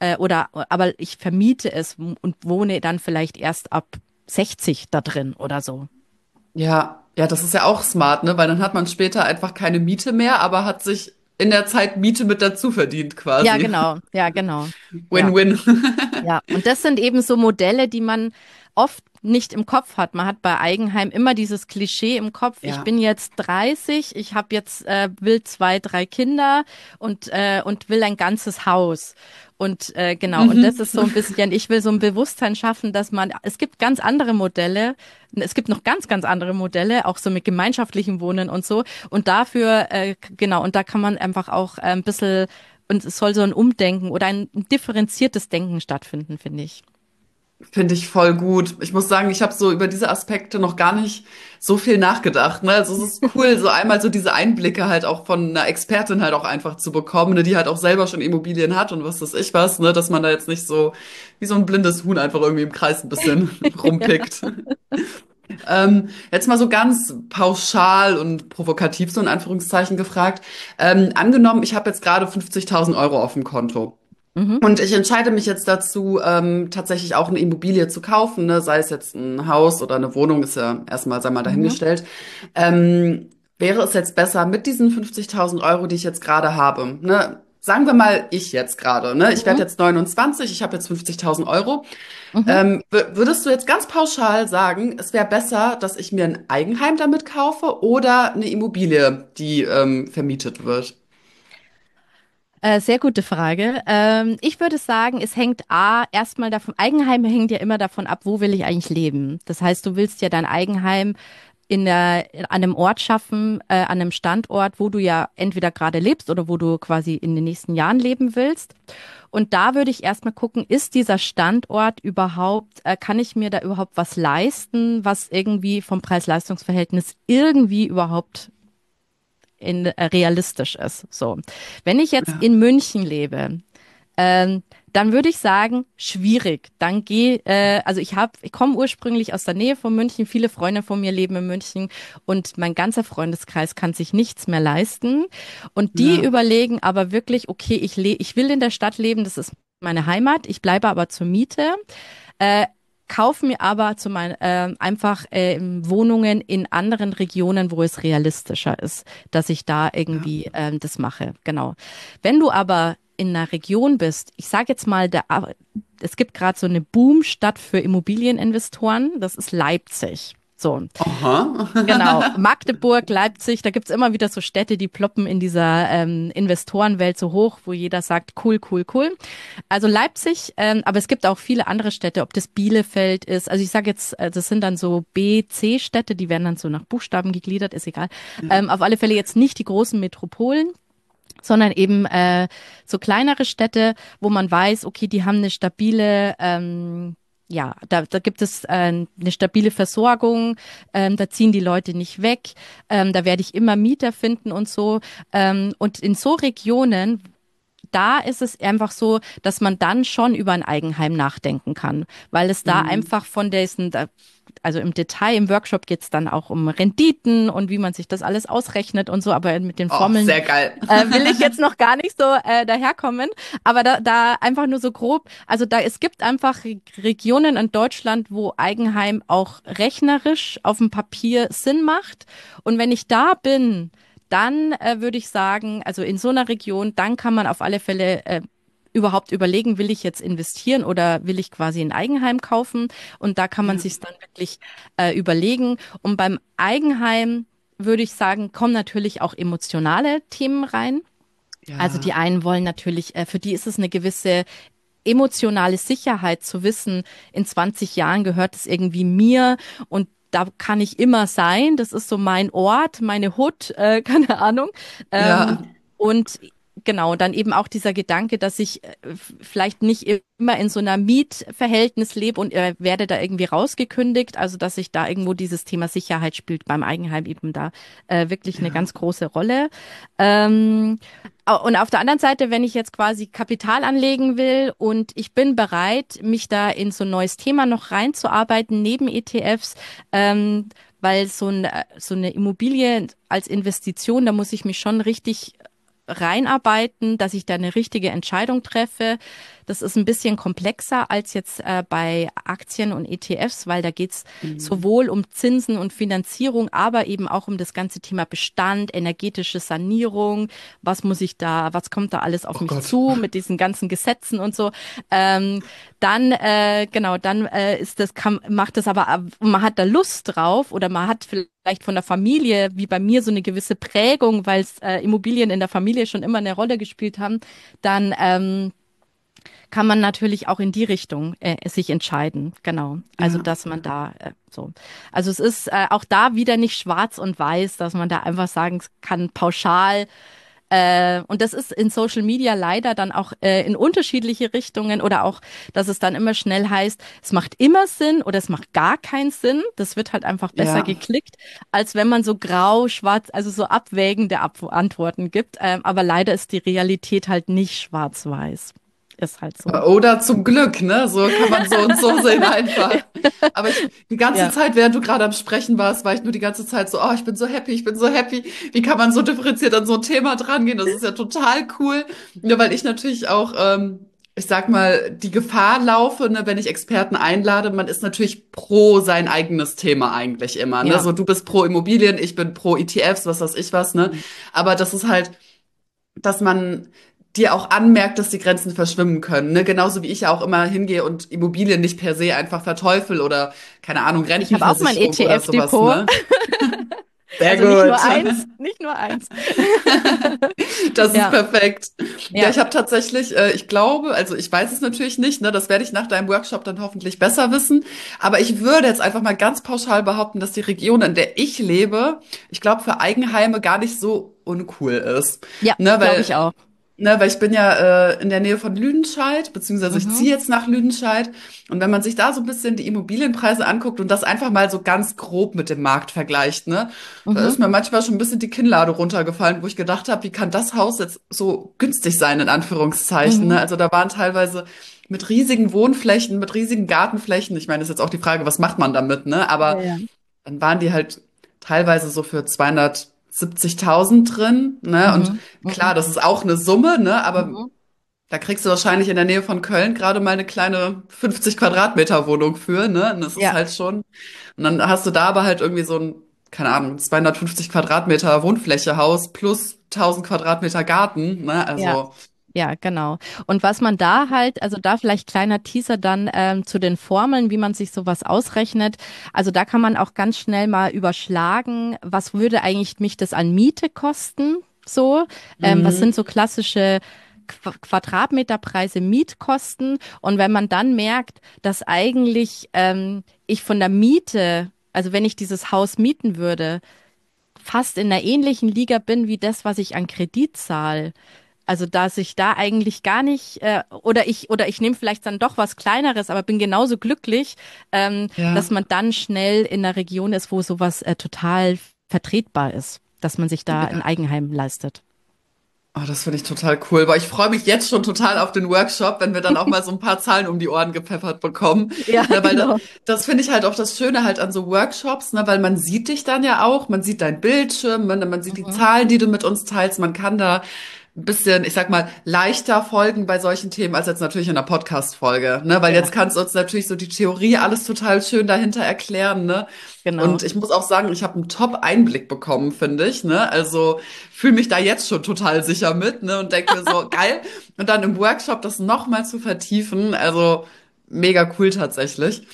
Aber ich vermiete es und wohne dann vielleicht erst ab 60 da drin oder so. Ja, ja, das ist ja auch smart, ne? Weil dann hat man später einfach keine Miete mehr, aber hat sich in der Zeit Miete mit dazu verdient Ja, quasi. genau, ja, genau. Ja. Win-win. Ja, und das sind eben so Modelle, die man oft nicht im Kopf hat. Man hat bei Eigenheim immer dieses Klischee im Kopf. Ich Ja. bin jetzt 30, ich habe jetzt will zwei, drei Kinder und will ein ganzes Haus. Und genau, und das Mhm. ist so ein bisschen, ich will so ein Bewusstsein schaffen, dass es gibt ganz andere Modelle, es gibt noch ganz, ganz andere Modelle, auch so mit gemeinschaftlichem Wohnen und so. Und dafür, genau, und da kann man einfach auch ein bisschen und es soll so ein Umdenken oder ein differenziertes Denken stattfinden, finde ich. Finde ich voll gut. Ich muss sagen, ich habe so über diese Aspekte noch gar nicht so viel nachgedacht. Ne? Also es ist cool, so einmal so diese Einblicke halt auch von einer Expertin halt auch einfach zu bekommen, ne, die halt auch selber schon Immobilien hat und was weiß ich was, ne, dass man da jetzt nicht so wie so ein blindes Huhn einfach irgendwie im Kreis ein bisschen rumpickt. Jetzt mal so ganz pauschal und provokativ so in Anführungszeichen gefragt. Angenommen, ich habe jetzt gerade 50.000 Euro auf dem Konto. Mhm. Und ich entscheide mich jetzt dazu, tatsächlich auch eine Immobilie zu kaufen, ne? Sei es jetzt ein Haus oder eine Wohnung, ist ja erstmal, sei mal Mhm. dahingestellt. Wäre es jetzt besser mit diesen 50.000 Euro, die ich jetzt gerade habe, ne? Sagen wir mal, ich jetzt gerade, ne? Ich werde Mhm. jetzt 29, ich habe jetzt 50.000 Euro. Mhm. Würdest du jetzt ganz pauschal sagen, es wäre besser, dass ich mir ein Eigenheim damit kaufe oder eine Immobilie, die vermietet wird? Sehr gute Frage. Ich würde sagen, es hängt erstmal davon, Eigenheim hängt ja immer davon ab, wo will ich eigentlich leben. Das heißt, du willst ja dein Eigenheim an einem Ort schaffen, an einem Standort, wo du ja entweder gerade lebst oder wo du quasi in den nächsten Jahren leben willst. Und da würde ich erstmal gucken, ist dieser Standort überhaupt, kann ich mir da überhaupt was leisten, was irgendwie vom Preis-Leistungs-Verhältnis irgendwie überhaupt realistisch ist. So. Wenn ich jetzt Ja. in München lebe, dann würde ich sagen, schwierig. Also ich komme ursprünglich aus der Nähe von München. Viele Freunde von mir leben in München und mein ganzer Freundeskreis kann sich nichts mehr leisten. Und die Ja. überlegen aber wirklich, okay, ich will in der Stadt leben, das ist meine Heimat. Ich bleibe aber zur Miete. Äh, Kaufe mir aber einfach Wohnungen in anderen Regionen, wo es realistischer ist, dass ich da Ja. irgendwie das mache. Genau. Wenn du aber in einer Region bist, ich sage jetzt mal, es gibt gerade so eine Boomstadt für Immobilieninvestoren, das ist Leipzig. So. Genau, Aha. Magdeburg, Leipzig, da gibt's immer wieder so Städte, die ploppen in dieser Investorenwelt so hoch, wo jeder sagt, cool, cool, cool. Also Leipzig, aber es gibt auch viele andere Städte, ob das Bielefeld ist. Also ich sage jetzt, das sind dann so B, C-Städte, die werden dann so nach Buchstaben gegliedert, ist egal. Ja. Auf alle Fälle jetzt nicht die großen Metropolen, sondern eben so kleinere Städte, wo man weiß, okay, die haben eine stabile, ja, da gibt es eine stabile Versorgung, da ziehen die Leute nicht weg, da werde ich immer Mieter finden und so. Und in so Regionen, da ist es einfach so, dass man dann schon über ein Eigenheim nachdenken kann, weil es da Mhm. einfach also im Detail, im Workshop geht es dann auch um Renditen und wie man sich das alles ausrechnet und so, aber mit den Oh, Formeln sehr geil. will ich jetzt noch gar nicht so daherkommen, aber da einfach nur so grob, also es gibt einfach Regionen in Deutschland, wo Eigenheim auch rechnerisch auf dem Papier Sinn macht und wenn ich da bin, dann würde ich sagen, also in so einer Region, dann kann man auf alle Fälle überhaupt überlegen, will ich jetzt investieren oder will ich quasi ein Eigenheim kaufen? Und da kann man Ja. sich dann wirklich überlegen. Und beim Eigenheim würde ich sagen, kommen natürlich auch emotionale Themen rein. Also die Ja. einen wollen natürlich, für die ist es eine gewisse emotionale Sicherheit zu wissen, in 20 Jahren gehört es irgendwie mir und da kann ich immer sein. Das ist so mein Ort, meine Hut, keine Ahnung. Ähm, Ja. und genau, dann eben auch dieser Gedanke, dass ich vielleicht nicht immer in so einer Mietverhältnis lebe und werde da irgendwie rausgekündigt. Also dass ich da irgendwo dieses Thema Sicherheit spielt beim Eigenheim eben da wirklich eine Ja. ganz große Rolle. Ähm, und auf der anderen Seite, wenn ich jetzt quasi Kapital anlegen will und ich bin bereit, mich da in so ein neues Thema noch reinzuarbeiten, neben ETFs, weil so eine Immobilie als Investition, da muss ich mich schon richtig reinarbeiten, dass ich da eine richtige Entscheidung treffe. Das ist ein bisschen komplexer als jetzt bei Aktien und ETFs, weil da geht's Mhm. sowohl um Zinsen und Finanzierung, aber eben auch um das ganze Thema Bestand, energetische Sanierung. Was kommt da alles auf Oh mich Gott. zu mit diesen ganzen Gesetzen und so. Ähm, macht das aber, man hat da Lust drauf oder man hat vielleicht von der Familie, wie bei mir, so eine gewisse Prägung, weil es Immobilien in der Familie schon immer eine Rolle gespielt haben, dann kann man natürlich auch in die Richtung sich entscheiden. Genau. Also, Ja. dass man da so. Also es ist auch da wieder nicht schwarz und weiß, dass man da einfach sagen kann, pauschal, Und das ist in Social Media leider dann auch in unterschiedliche Richtungen oder auch, dass es dann immer schnell heißt, es macht immer Sinn oder es macht gar keinen Sinn. Das wird halt einfach besser Ja. geklickt, als wenn man so grau, schwarz, also so abwägende Antworten gibt. Aber leider ist die Realität halt nicht schwarz-weiß. Ist halt so. Oder zum Glück, ne? So kann man so und so sehen einfach. Aber die ganze Ja. Zeit, während du gerade am Sprechen warst, war ich nur die ganze Zeit so, oh, ich bin so happy, ich bin so happy. Wie kann man so differenziert an so ein Thema drangehen? Das ist ja total cool. Nur weil ich natürlich auch, ich sag mal, die Gefahr laufe, ne, wenn ich Experten einlade, man ist natürlich pro sein eigenes Thema eigentlich immer, ne? Ja. So, du bist pro Immobilien, ich bin pro ETFs, was weiß ich was, ne? Mhm. Aber das ist halt, dass man dir auch anmerkt, dass die Grenzen verschwimmen können. Ne? Genauso wie ich ja auch immer hingehe und Immobilien nicht per se einfach verteufel oder, keine Ahnung, Ich habe auch mein Rentenversicherung oder sowas, ETF-Depot. ne? Sehr Also nicht gut. nur eins, nicht nur eins. Das ist Ja, perfekt. Ja, ja. ich habe tatsächlich, ich glaube, also ich weiß es natürlich nicht, ne, das werde ich nach deinem Workshop dann hoffentlich besser wissen, aber ich würde jetzt einfach mal ganz pauschal behaupten, dass die Region, in der ich lebe, ich glaube, für Eigenheime gar nicht so uncool ist. Ja, Ne, glaube ich auch. weil ich bin ja in der Nähe von Lüdenscheid, beziehungsweise ich Mhm. ziehe jetzt nach Lüdenscheid. Und wenn man sich da so ein bisschen die Immobilienpreise anguckt und das einfach mal so ganz grob mit dem Markt vergleicht, ne, da Mhm. ist mir manchmal schon ein bisschen die Kinnlade runtergefallen, wo ich gedacht habe, wie kann das Haus jetzt so günstig sein, in Anführungszeichen, ne? Mhm. Also da waren teilweise mit riesigen Wohnflächen, mit riesigen Gartenflächen. Ich meine, das ist jetzt auch die Frage, was macht man damit, ne? Ja, Aber ja. dann waren die halt teilweise so für 270.000 drin, ne? Und Mhm. klar, Mhm. das ist auch eine Summe, ne? Aber Mhm. da kriegst du wahrscheinlich in der Nähe von Köln gerade mal eine kleine 50 Quadratmeter Wohnung für, ne? Und das ist Ja, halt schon. Und dann hast du da aber halt irgendwie so ein, keine Ahnung, 250 Quadratmeter Wohnfläche Haus plus 1000 Quadratmeter Garten, ne? ja. Also, Ja, genau. Und was man da halt, also da vielleicht kleiner Teaser dann zu den Formeln, wie man sich sowas ausrechnet. Also da kann man auch ganz schnell mal überschlagen, was würde eigentlich mich das an Miete kosten? So, was sind mhm. so klassische Quadratmeterpreise, Mietkosten? Und wenn man dann merkt, dass eigentlich ich von der Miete, also wenn ich dieses Haus mieten würde, fast in einer ähnlichen Liga bin wie das, was ich an Kredit zahle. Also, dass ich da eigentlich gar nicht, oder ich nehme vielleicht dann doch was Kleineres, aber bin genauso glücklich, dass Ja. man dann schnell in einer Region ist, wo sowas total vertretbar ist, dass man sich da ein Ja. Eigenheim leistet. Oh, das finde ich total cool, weil ich freue mich jetzt schon total auf den Workshop, wenn wir dann auch mal so ein paar Zahlen um die Ohren gepfeffert bekommen. Ja, Ne, weil genau. das finde ich halt auch das Schöne halt an so Workshops, ne, weil man sieht dich dann ja auch, man sieht deinen Bildschirm, man sieht die Mhm. Zahlen, die du mit uns teilst, man kann da ein bisschen, ich sag mal, leichter folgen bei solchen Themen als jetzt natürlich in einer Podcast-Folge, ne, weil Ja, jetzt kannst du uns natürlich so die Theorie alles total schön dahinter erklären, ne. genau. Und ich muss auch sagen, ich habe einen Top-Einblick bekommen, finde ich, ne? Also fühle mich da jetzt schon total sicher mit, ne? Und denke mir so, geil. Und dann im Workshop das nochmal zu vertiefen, also mega cool tatsächlich.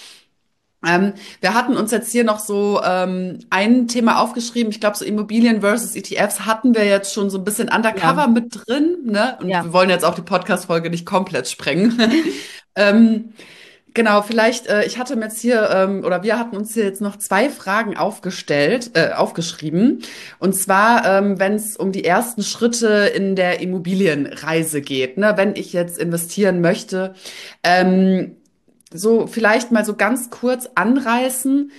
Wir hatten uns jetzt hier noch so ein Thema aufgeschrieben. Ich glaube, so Immobilien versus ETFs hatten wir jetzt schon so ein bisschen Ja, undercover mit drin, ne? Und ja, wir wollen jetzt auch die Podcast-Folge nicht komplett sprengen. ähm, Genau, vielleicht, ich hatte mir jetzt hier, oder wir hatten uns hier jetzt noch zwei Fragen aufgeschrieben. Und zwar, wenn es um die ersten Schritte in der Immobilienreise geht, ne, wenn ich jetzt investieren möchte, ähm, so vielleicht mal so ganz kurz anreißen.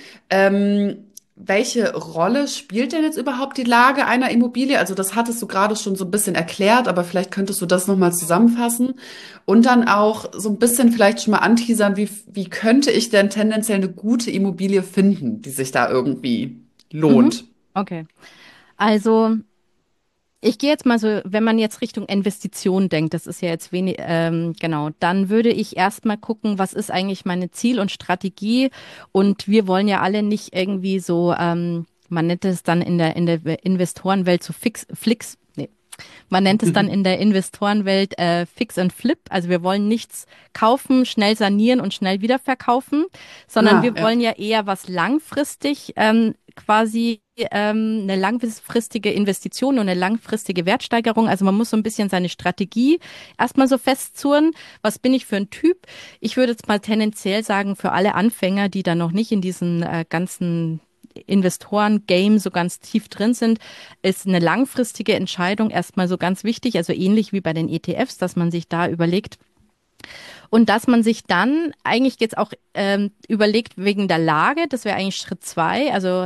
Welche Rolle spielt denn jetzt überhaupt die Lage einer Immobilie? Also das hattest du gerade schon so ein bisschen erklärt, aber vielleicht könntest du das nochmal zusammenfassen und dann auch so ein bisschen vielleicht schon mal anteasern, wie könnte ich denn tendenziell eine gute Immobilie finden, die sich da irgendwie mhm. lohnt? Okay. Also, ich gehe jetzt mal so, wenn man jetzt Richtung Investition denkt, das ist ja jetzt wenig, genau, dann würde ich erstmal gucken, was ist eigentlich meine Ziel und Strategie. Und wir wollen ja alle nicht irgendwie so, man nennt es dann in der Investorenwelt so nee, man nennt es dann in der Investorenwelt Fix and Flip. Also wir wollen nichts kaufen, schnell sanieren und schnell wieder verkaufen, sondern Ah, wir ja. wollen ja eher was langfristig quasi eine langfristige Investition und eine langfristige Wertsteigerung. Also man muss so ein bisschen seine Strategie erstmal so festzurren. Was bin ich für ein Typ? Ich würde jetzt mal tendenziell sagen, für alle Anfänger, die da noch nicht in diesen ganzen Investoren-Game so ganz tief drin sind, ist eine langfristige Entscheidung erstmal so ganz wichtig, also ähnlich wie bei den ETFs, dass man sich da überlegt, und dass man sich dann eigentlich jetzt auch überlegt wegen der Lage, das wäre eigentlich Schritt 2, also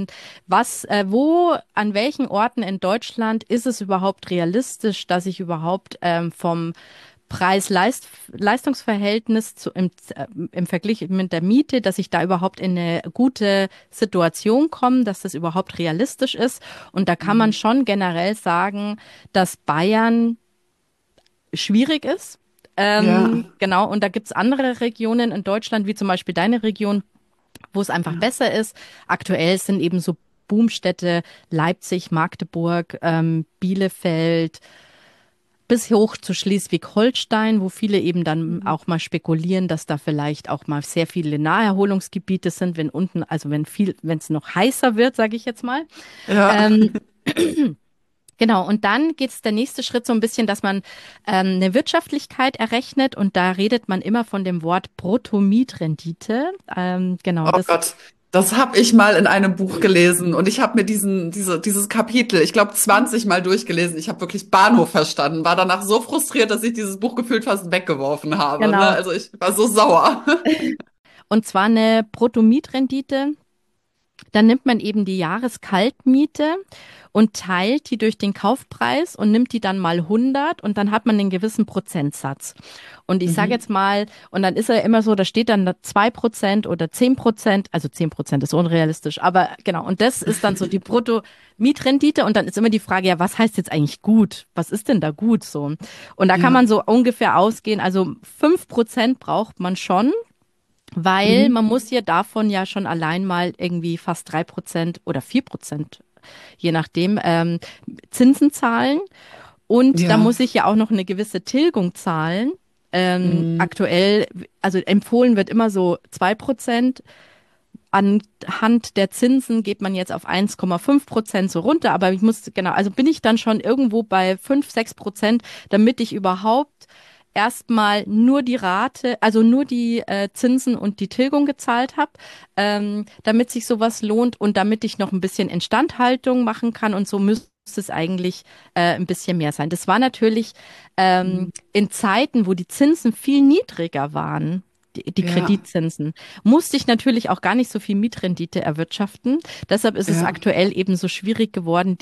an welchen Orten in Deutschland ist es überhaupt realistisch, dass ich überhaupt vom Preis-Leistungs-Verhältnis im Vergleich mit der Miete, dass ich da überhaupt in eine gute Situation komme, dass das überhaupt realistisch ist. Und da kann man Mhm. schon generell sagen, dass Bayern schwierig ist. Ja, Genau, und da gibt's andere Regionen in Deutschland, wie zum Beispiel deine Region, wo es einfach ja. besser ist. Aktuell sind eben so Boomstädte Leipzig, Magdeburg, Bielefeld, bis hoch zu Schleswig-Holstein, wo viele eben dann Mhm. auch mal spekulieren, dass da vielleicht auch mal sehr viele Naherholungsgebiete sind, wenn unten, also wenn es noch heißer wird, sage ich jetzt mal. Ja. Ähm, Genau, und dann geht's der nächste Schritt so ein bisschen, dass man eine Wirtschaftlichkeit errechnet und da redet man immer von dem Wort Bruttomietrendite. Genau, Oh das, Gott, das habe ich mal in einem Buch gelesen und ich habe mir dieses Kapitel, ich glaube, 20 Mal durchgelesen. Ich habe wirklich Bahnhof verstanden, war danach so frustriert, dass ich dieses Buch gefühlt fast weggeworfen habe. Ne? genau. Also ich war so sauer. Und zwar eine Bruttomietrendite. Dann nimmt man eben die Jahreskaltmiete und teilt die durch den Kaufpreis und nimmt die dann mal 100 und dann hat man einen gewissen Prozentsatz. Und ich sage Mhm. jetzt mal, und dann ist er immer so, da steht dann da 2% oder 10%, also 10% ist unrealistisch, aber genau, und das ist dann so die Bruttomietrendite und dann ist immer die Frage, ja, was heißt jetzt eigentlich gut? Was ist denn da gut so? Und da kann Ja. man so ungefähr ausgehen, also 5% braucht man schon, weil Mhm. man muss ja davon ja schon allein mal irgendwie fast 3% oder 4%, je nachdem, Zinsen zahlen. Und da Ja. muss ich ja auch noch eine gewisse Tilgung zahlen. Mhm. Aktuell, also empfohlen wird immer so 2%. Anhand der Zinsen geht man jetzt auf 1,5% so runter, aber ich muss, genau, also bin ich dann schon irgendwo bei 5, 6%, damit ich überhaupt erstmal nur die Rate, also nur die Zinsen und die Tilgung gezahlt habe, damit sich sowas lohnt und damit ich noch ein bisschen Instandhaltung machen kann und so müsste es eigentlich ein bisschen mehr sein. Das war natürlich Mhm. in Zeiten, wo die Zinsen viel niedriger waren, die Ja. Kreditzinsen, musste ich natürlich auch gar nicht so viel Mietrendite erwirtschaften. Deshalb ist es Ja. aktuell eben so schwierig geworden,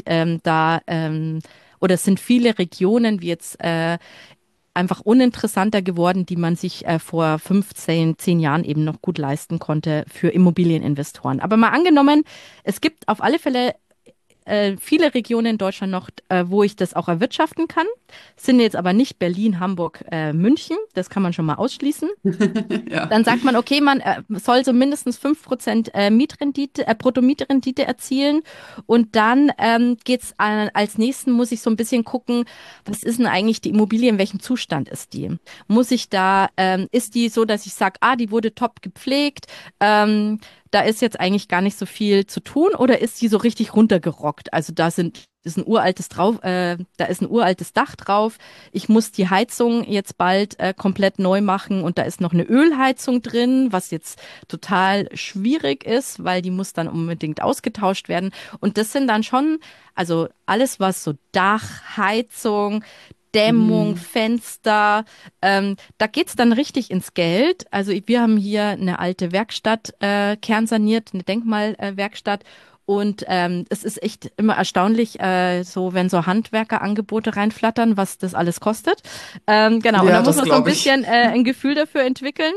oder es sind viele Regionen wie jetzt einfach uninteressanter geworden, die man sich vor 15, 10 Jahren eben noch gut leisten konnte für Immobilieninvestoren. Aber mal angenommen, es gibt auf alle Fälle viele Regionen in Deutschland noch, wo ich das auch erwirtschaften kann. Sind jetzt aber nicht Berlin, Hamburg, München. Das kann man schon mal ausschließen. Ja. Dann sagt man, okay, man soll so mindestens 5% Mietrendite, Bruttomietrendite erzielen. Und dann geht's als nächsten, muss ich so ein bisschen gucken, was ist denn eigentlich die Immobilie, in welchem Zustand ist die? Muss ich da, ist die so, dass ich sage, die wurde top gepflegt, da ist jetzt eigentlich gar nicht so viel zu tun, oder ist die so richtig runtergerockt? Also ist ein uraltes da ist ein uraltes Dach drauf. Ich muss die Heizung jetzt bald komplett neu machen und da ist noch eine Ölheizung drin, was jetzt total schwierig ist, weil die muss dann unbedingt ausgetauscht werden. Und das sind dann schon, also alles, was so Dach, Heizung, Dämmung, Mhm. Fenster, da geht's dann richtig ins Geld. Also wir haben hier eine alte Werkstatt kernsaniert, eine Denkmalwerkstatt. Und es ist echt immer erstaunlich, so wenn so Handwerkerangebote reinflattern, was das alles kostet. Genau, und da Ja, muss das man so ein glaube ich. bisschen ein Gefühl dafür entwickeln,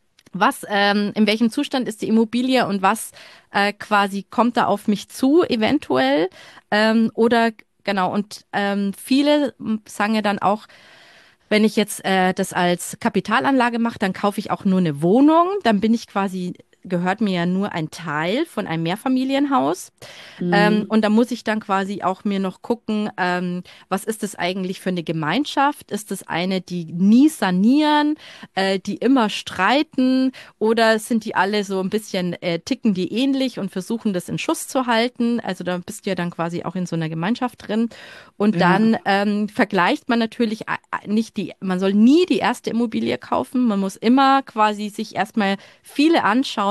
in welchem Zustand ist die Immobilie und was quasi kommt da auf mich zu, eventuell. Oder genau, und viele sagen ja dann auch, wenn ich jetzt das als Kapitalanlage mache, dann kaufe ich auch nur eine Wohnung. Dann bin ich quasi, gehört mir ja nur ein Teil von einem Mehrfamilienhaus. Mhm. Und da muss ich dann quasi auch mir noch gucken, was ist das eigentlich für eine Gemeinschaft? Ist das eine, die nie sanieren, die immer streiten, oder sind die alle so ein bisschen, ticken die ähnlich und versuchen das in Schuss zu halten? Also da bist du ja dann quasi auch in so einer Gemeinschaft drin. Und Ja. dann vergleicht man natürlich nicht man soll nie die erste Immobilie kaufen. Man muss immer quasi sich erstmal viele anschauen,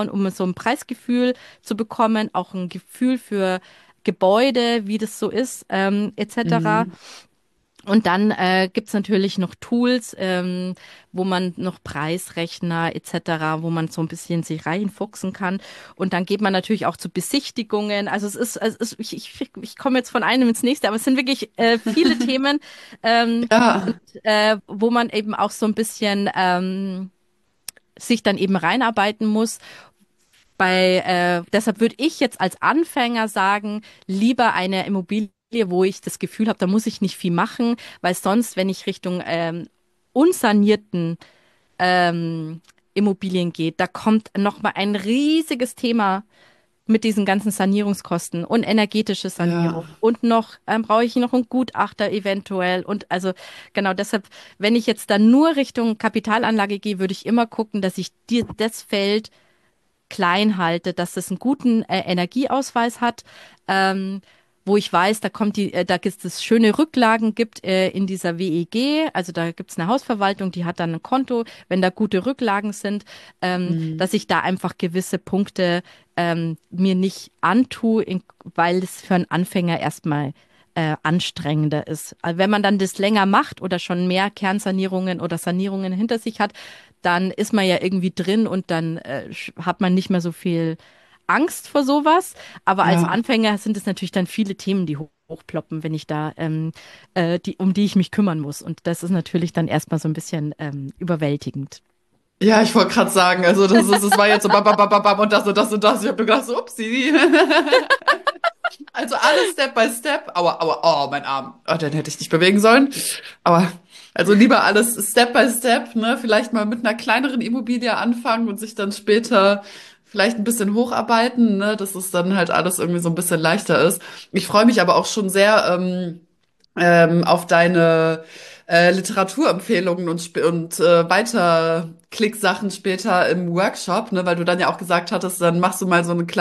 anschauen, um so ein Preisgefühl zu bekommen, auch ein Gefühl für Gebäude, wie das so ist, etc. Mhm. Und dann gibt's natürlich noch Tools, wo man noch Preisrechner etc., wo man so ein bisschen sich reinfuchsen kann. Und dann geht man natürlich auch zu Besichtigungen. Also ich komme jetzt von einem ins nächste, aber es sind wirklich viele Themen, ähm, Ja, wo man eben auch so ein bisschen sich dann eben reinarbeiten muss. Deshalb würde ich jetzt als Anfänger sagen, lieber eine Immobilie, wo ich das Gefühl habe, da muss ich nicht viel machen, weil sonst, wenn ich Richtung unsanierten ähm, Immobilien geht, da kommt noch mal ein riesiges Thema mit diesen ganzen Sanierungskosten und energetische ja. Sanierung und noch brauche ich noch einen Gutachter eventuell und also genau deshalb, wenn ich jetzt dann nur Richtung Kapitalanlage gehe, würde ich immer gucken, dass ich das Feld klein halte, dass es einen guten Energieausweis hat, wo ich weiß, da gibt es schöne Rücklagen gibt in dieser WEG, also da gibt es eine Hausverwaltung, die hat dann ein Konto, wenn da gute Rücklagen sind, Mhm. dass ich da einfach gewisse Punkte mir nicht antue, weil es für einen Anfänger erstmal anstrengender ist. Also wenn man dann das länger macht oder schon mehr Kernsanierungen oder Sanierungen hinter sich hat, dann ist man ja irgendwie drin und dann hat man nicht mehr so viel Angst vor sowas. Aber als Ja. Anfänger sind es natürlich dann viele Themen, die hochploppen, wenn ich da, um die ich mich kümmern muss. Und das ist natürlich dann erstmal so ein bisschen überwältigend. Ja, ich wollte gerade sagen, also es war jetzt so bam, bam, bam, bam, bam und das und das und das. Ich habe nur gedacht, so, upsie. Also alles Step by Step. Aua, aua, oh, mein Arm. Oh, den hätte ich nicht bewegen sollen. Aber also lieber alles Step by Step, ne? Vielleicht mal mit einer kleineren Immobilie anfangen und sich dann später vielleicht ein bisschen hocharbeiten, ne? Dass es dann halt alles irgendwie so ein bisschen leichter ist. Ich freue mich aber auch schon sehr auf deine Literaturempfehlungen und weiter Klicksachen später im Workshop, ne? Weil du dann ja auch gesagt hattest, dann machst du mal so ein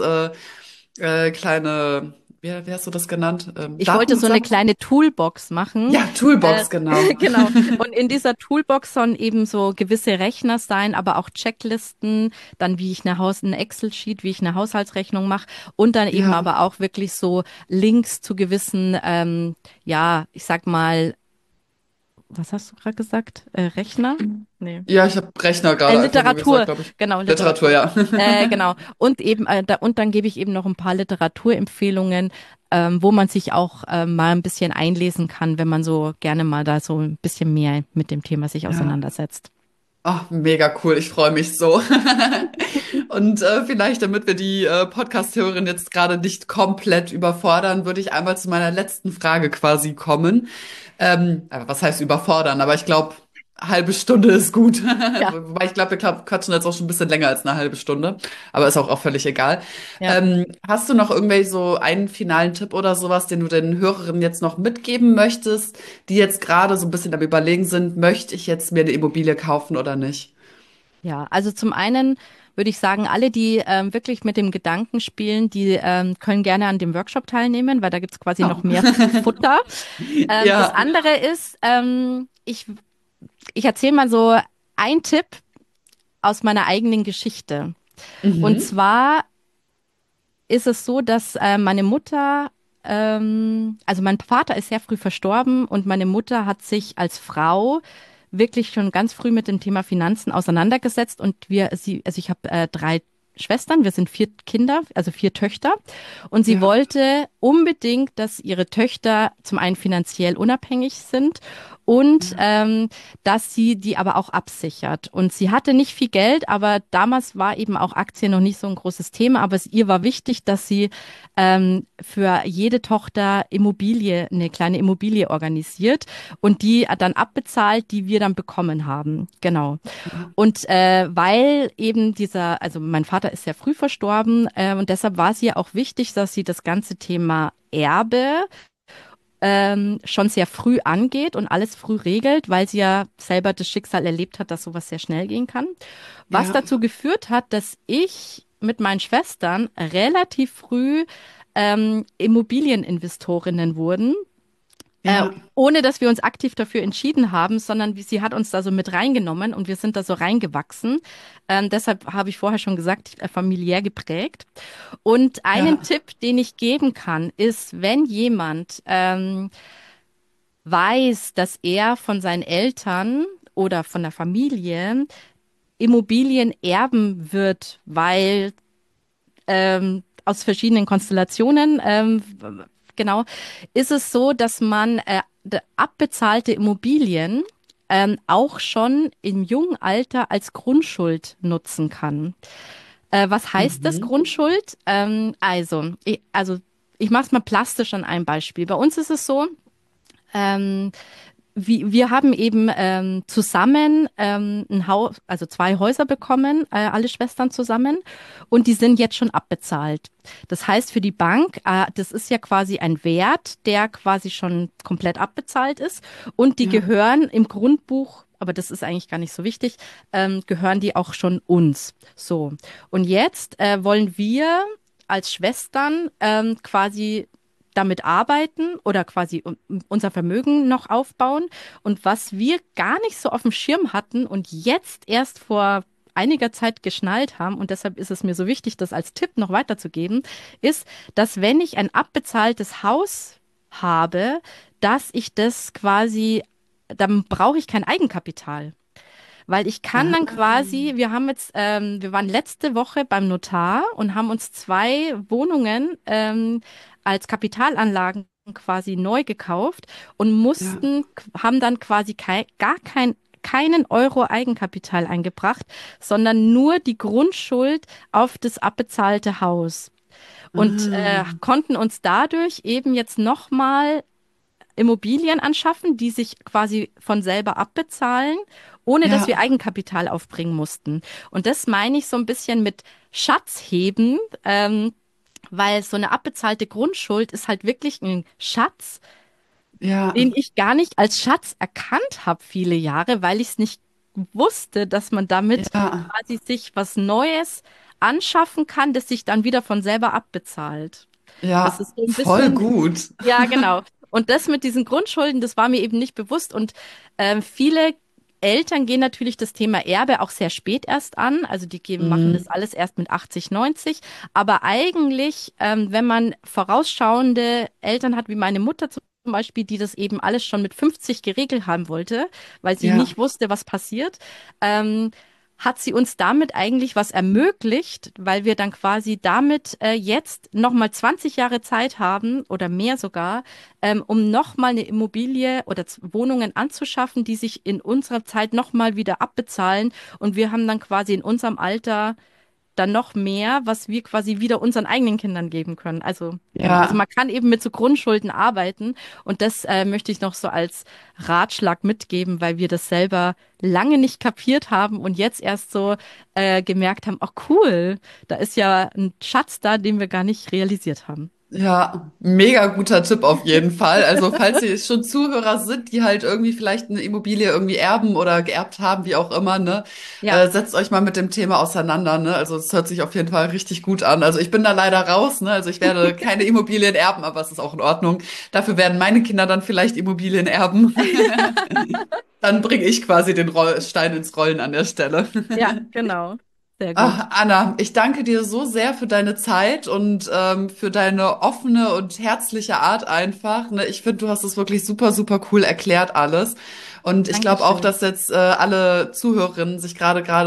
kleine, wie hast du das genannt? Ich wollte so eine Datensammlung? kleine Toolbox machen. Ja, Äh, Toolbox, genau. genau. Und in dieser Toolbox sollen eben so gewisse Rechner sein, aber auch Checklisten, dann wie ich ein Excel-Sheet, wie ich eine Haushaltsrechnung mache und dann eben Ja, aber auch wirklich so Links zu gewissen, ja, ich sag mal, was hast du gerade gesagt? Rechner? Nee. ja, ich habe Rechner gerade einfach nur gesagt, Literatur, glaube ich. genau, Literatur, Literatur. ja. Genau. Und eben, und dann gebe ich eben noch ein paar Literaturempfehlungen, wo man sich auch mal ein bisschen einlesen kann, wenn man so gerne mal da so ein bisschen mehr mit dem Thema sich Ja. auseinandersetzt. Oh, mega cool, ich freue mich so. Und vielleicht, damit wir die Podcast-Hörerin jetzt gerade nicht komplett überfordern, würde ich einmal zu meiner letzten Frage quasi kommen. Aber was heißt überfordern? Aber ich glaube, halbe Stunde ist gut. Ja, Wobei ich glaube, quatschen jetzt auch schon ein bisschen länger als eine halbe Stunde. Aber ist auch völlig egal. ja. Hast du noch irgendwie so einen finalen Tipp oder sowas, den du den Hörerinnen jetzt noch mitgeben möchtest, die jetzt gerade so ein bisschen am Überlegen sind, möchte ich jetzt mir eine Immobilie kaufen oder nicht? Ja, also zum einen würde ich sagen, alle, die wirklich mit dem Gedanken spielen, die können gerne an dem Workshop teilnehmen, weil da gibt's quasi noch Oh. mehr Futter. Das Ja. andere ist, ich erzähle mal so einen Tipp aus meiner eigenen Geschichte. Und Mhm. zwar ist es so, dass meine Mutter, also mein Vater ist sehr früh verstorben und meine Mutter hat sich als Frau wirklich schon ganz früh mit dem Thema Finanzen auseinandergesetzt und also ich habe drei Schwestern, wir sind vier Kinder, also vier Töchter und sie Ja. wollte unbedingt, dass ihre Töchter zum einen finanziell unabhängig sind und Ja. dass sie die aber auch absichert. Und sie hatte nicht viel Geld, aber damals war eben auch Aktien noch nicht so ein großes Thema, aber ihr war wichtig, dass sie für jede Tochter eine kleine Immobilie organisiert und die dann abbezahlt, die wir dann bekommen haben. Genau. Und weil eben also mein Vater ist sehr früh verstorben und deshalb war es ihr auch wichtig, dass sie das ganze Thema Erbe schon sehr früh angeht und alles früh regelt, weil sie ja selber das Schicksal erlebt hat, dass sowas sehr schnell gehen kann. Was Ja. dazu geführt hat, dass ich mit meinen Schwestern relativ früh Immobilieninvestorinnen wurden Äh, Ja. ohne dass wir uns aktiv dafür entschieden haben, sondern sie hat uns da so mit reingenommen und wir sind da so reingewachsen. Deshalb habe ich vorher schon gesagt, familiär geprägt. Und einen Ja. Tipp, den ich geben kann, ist, wenn jemand weiß, dass er von seinen Eltern oder von der Familie Immobilien erben wird, weil aus verschiedenen Konstellationen, genau, ist es so, dass man abbezahlte Immobilien auch schon im jungen Alter als Grundschuld nutzen kann. Was heißt das, Mhm. Grundschuld? Also ich mache es mal plastisch an einem Beispiel. Bei uns ist es so, ähm, wir haben eben zusammen ein Haus, also zwei Häuser bekommen, alle Schwestern zusammen, und die sind jetzt schon abbezahlt. Das heißt für die Bank, das ist ja quasi ein Wert, der quasi schon komplett abbezahlt ist, und die Ja. gehören im Grundbuch, aber das ist eigentlich gar nicht so wichtig, gehören die auch schon uns. So. Und jetzt wollen wir als Schwestern quasi damit arbeiten oder quasi unser Vermögen noch aufbauen. Und was wir gar nicht so auf dem Schirm hatten und jetzt erst vor einiger Zeit geschnallt haben, und deshalb ist es mir so wichtig, das als Tipp noch weiterzugeben, ist, dass wenn ich ein abbezahltes Haus habe, dass ich das quasi, dann brauche ich kein Eigenkapital. Weil ich kann dann Ah. quasi, wir waren letzte Woche beim Notar und haben uns zwei Wohnungen als Kapitalanlagen quasi neu gekauft und Ja. haben dann quasi keinen Euro Eigenkapital eingebracht, sondern nur die Grundschuld auf das abbezahlte Haus. Und Ah. konnten uns dadurch eben jetzt nochmal Immobilien anschaffen, die sich quasi von selber abbezahlen, ohne dass wir Ja. Eigenkapital aufbringen mussten. Und das meine ich so ein bisschen mit Schatzheben, weil so eine abbezahlte Grundschuld ist halt wirklich ein Schatz, Ja. den ich gar nicht als Schatz erkannt habe viele Jahre, weil ich es nicht wusste, dass man damit Ja. quasi sich was Neues anschaffen kann, das sich dann wieder von selber abbezahlt. Das Ja. ist so ein Voll bisschen, gut. ja, genau. Und das mit diesen Grundschulden, das war mir eben nicht bewusst. Und viele Eltern gehen natürlich das Thema Erbe auch sehr spät erst an. Also machen das Mhm. alles erst mit 80, 90. Aber eigentlich, wenn man vorausschauende Eltern hat, wie meine Mutter zum Beispiel, die das eben alles schon mit 50 geregelt haben wollte, weil sie Ja. nicht wusste, was passiert, ähm, hat sie uns damit eigentlich was ermöglicht, weil wir dann quasi damit jetzt nochmal 20 Jahre Zeit haben oder mehr sogar, um nochmal eine Immobilie oder Wohnungen anzuschaffen, die sich in unserer Zeit nochmal wieder abbezahlen. Und wir haben dann quasi in unserem Alter dann noch mehr, was wir quasi wieder unseren eigenen Kindern geben können. Also genau, also Ja. man kann eben mit so Grundschulden arbeiten, und das möchte ich noch so als Ratschlag mitgeben, weil wir das selber lange nicht kapiert haben und jetzt erst so gemerkt haben, ach cool, da ist ja ein Schatz da, den wir gar nicht realisiert haben. Ja, mega guter Tipp auf jeden Fall. Also falls ihr schon Zuhörer sind, die halt irgendwie vielleicht eine Immobilie irgendwie erben oder geerbt haben, wie auch immer, ne, Ja, setzt euch mal mit dem Thema auseinander, ne? Also es hört sich auf jeden Fall richtig gut an. Also ich bin da leider raus, ne? Also ich werde keine Immobilien erben, aber es ist auch in Ordnung. Dafür werden meine Kinder dann vielleicht Immobilien erben. Dann bringe ich quasi den Stein ins Rollen an der Stelle. ja, genau. Sehr gut. Ach, Anna, ich danke dir so sehr für deine Zeit und für deine offene und herzliche Art einfach. Ne? Ich finde, du hast es wirklich super, super cool erklärt alles. Und ich glaube auch, Dankeschön. dass jetzt alle Zuhörerinnen sich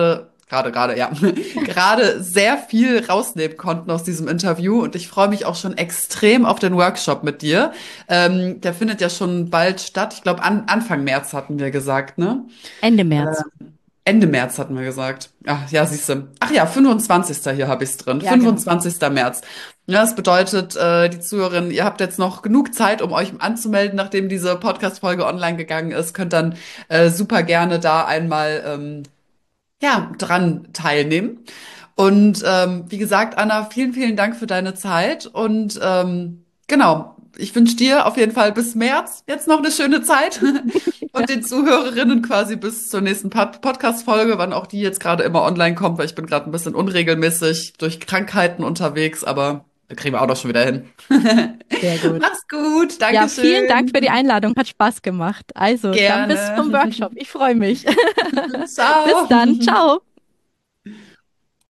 ja, gerade sehr viel rausnehmen konnten aus diesem Interview. Und ich freue mich auch schon extrem auf den Workshop mit dir. Der findet ja schon bald statt. Ich glaube, Anfang März hatten wir gesagt, ne? Ende März. Ende März hatten wir gesagt. Ach ja, siehst du. Ach ja, 25. hier habe ich es drin. Ja, genau. 25. März. Ja, das bedeutet, die Zuhörerinnen, ihr habt jetzt noch genug Zeit, um euch anzumelden, nachdem diese Podcast-Folge online gegangen ist. Könnt dann super gerne da einmal ja, dran teilnehmen. Und wie gesagt, Anna, vielen, vielen Dank für deine Zeit. Und genau, ich wünsche dir auf jeden Fall bis März jetzt noch eine schöne Zeit und den Zuhörerinnen quasi bis zur nächsten Podcast-Folge, wann auch die jetzt gerade immer online kommt, weil ich bin gerade ein bisschen unregelmäßig durch Krankheiten unterwegs, aber Kriegen wir auch doch schon wieder hin. Sehr gut. Mach's gut, Ja, vielen Dank für die Dankeschön. Einladung. Hat Spaß gemacht. Also, dann bis Gerne. zum Workshop. Ich freue mich. Bis Ciao. dann. Ciao.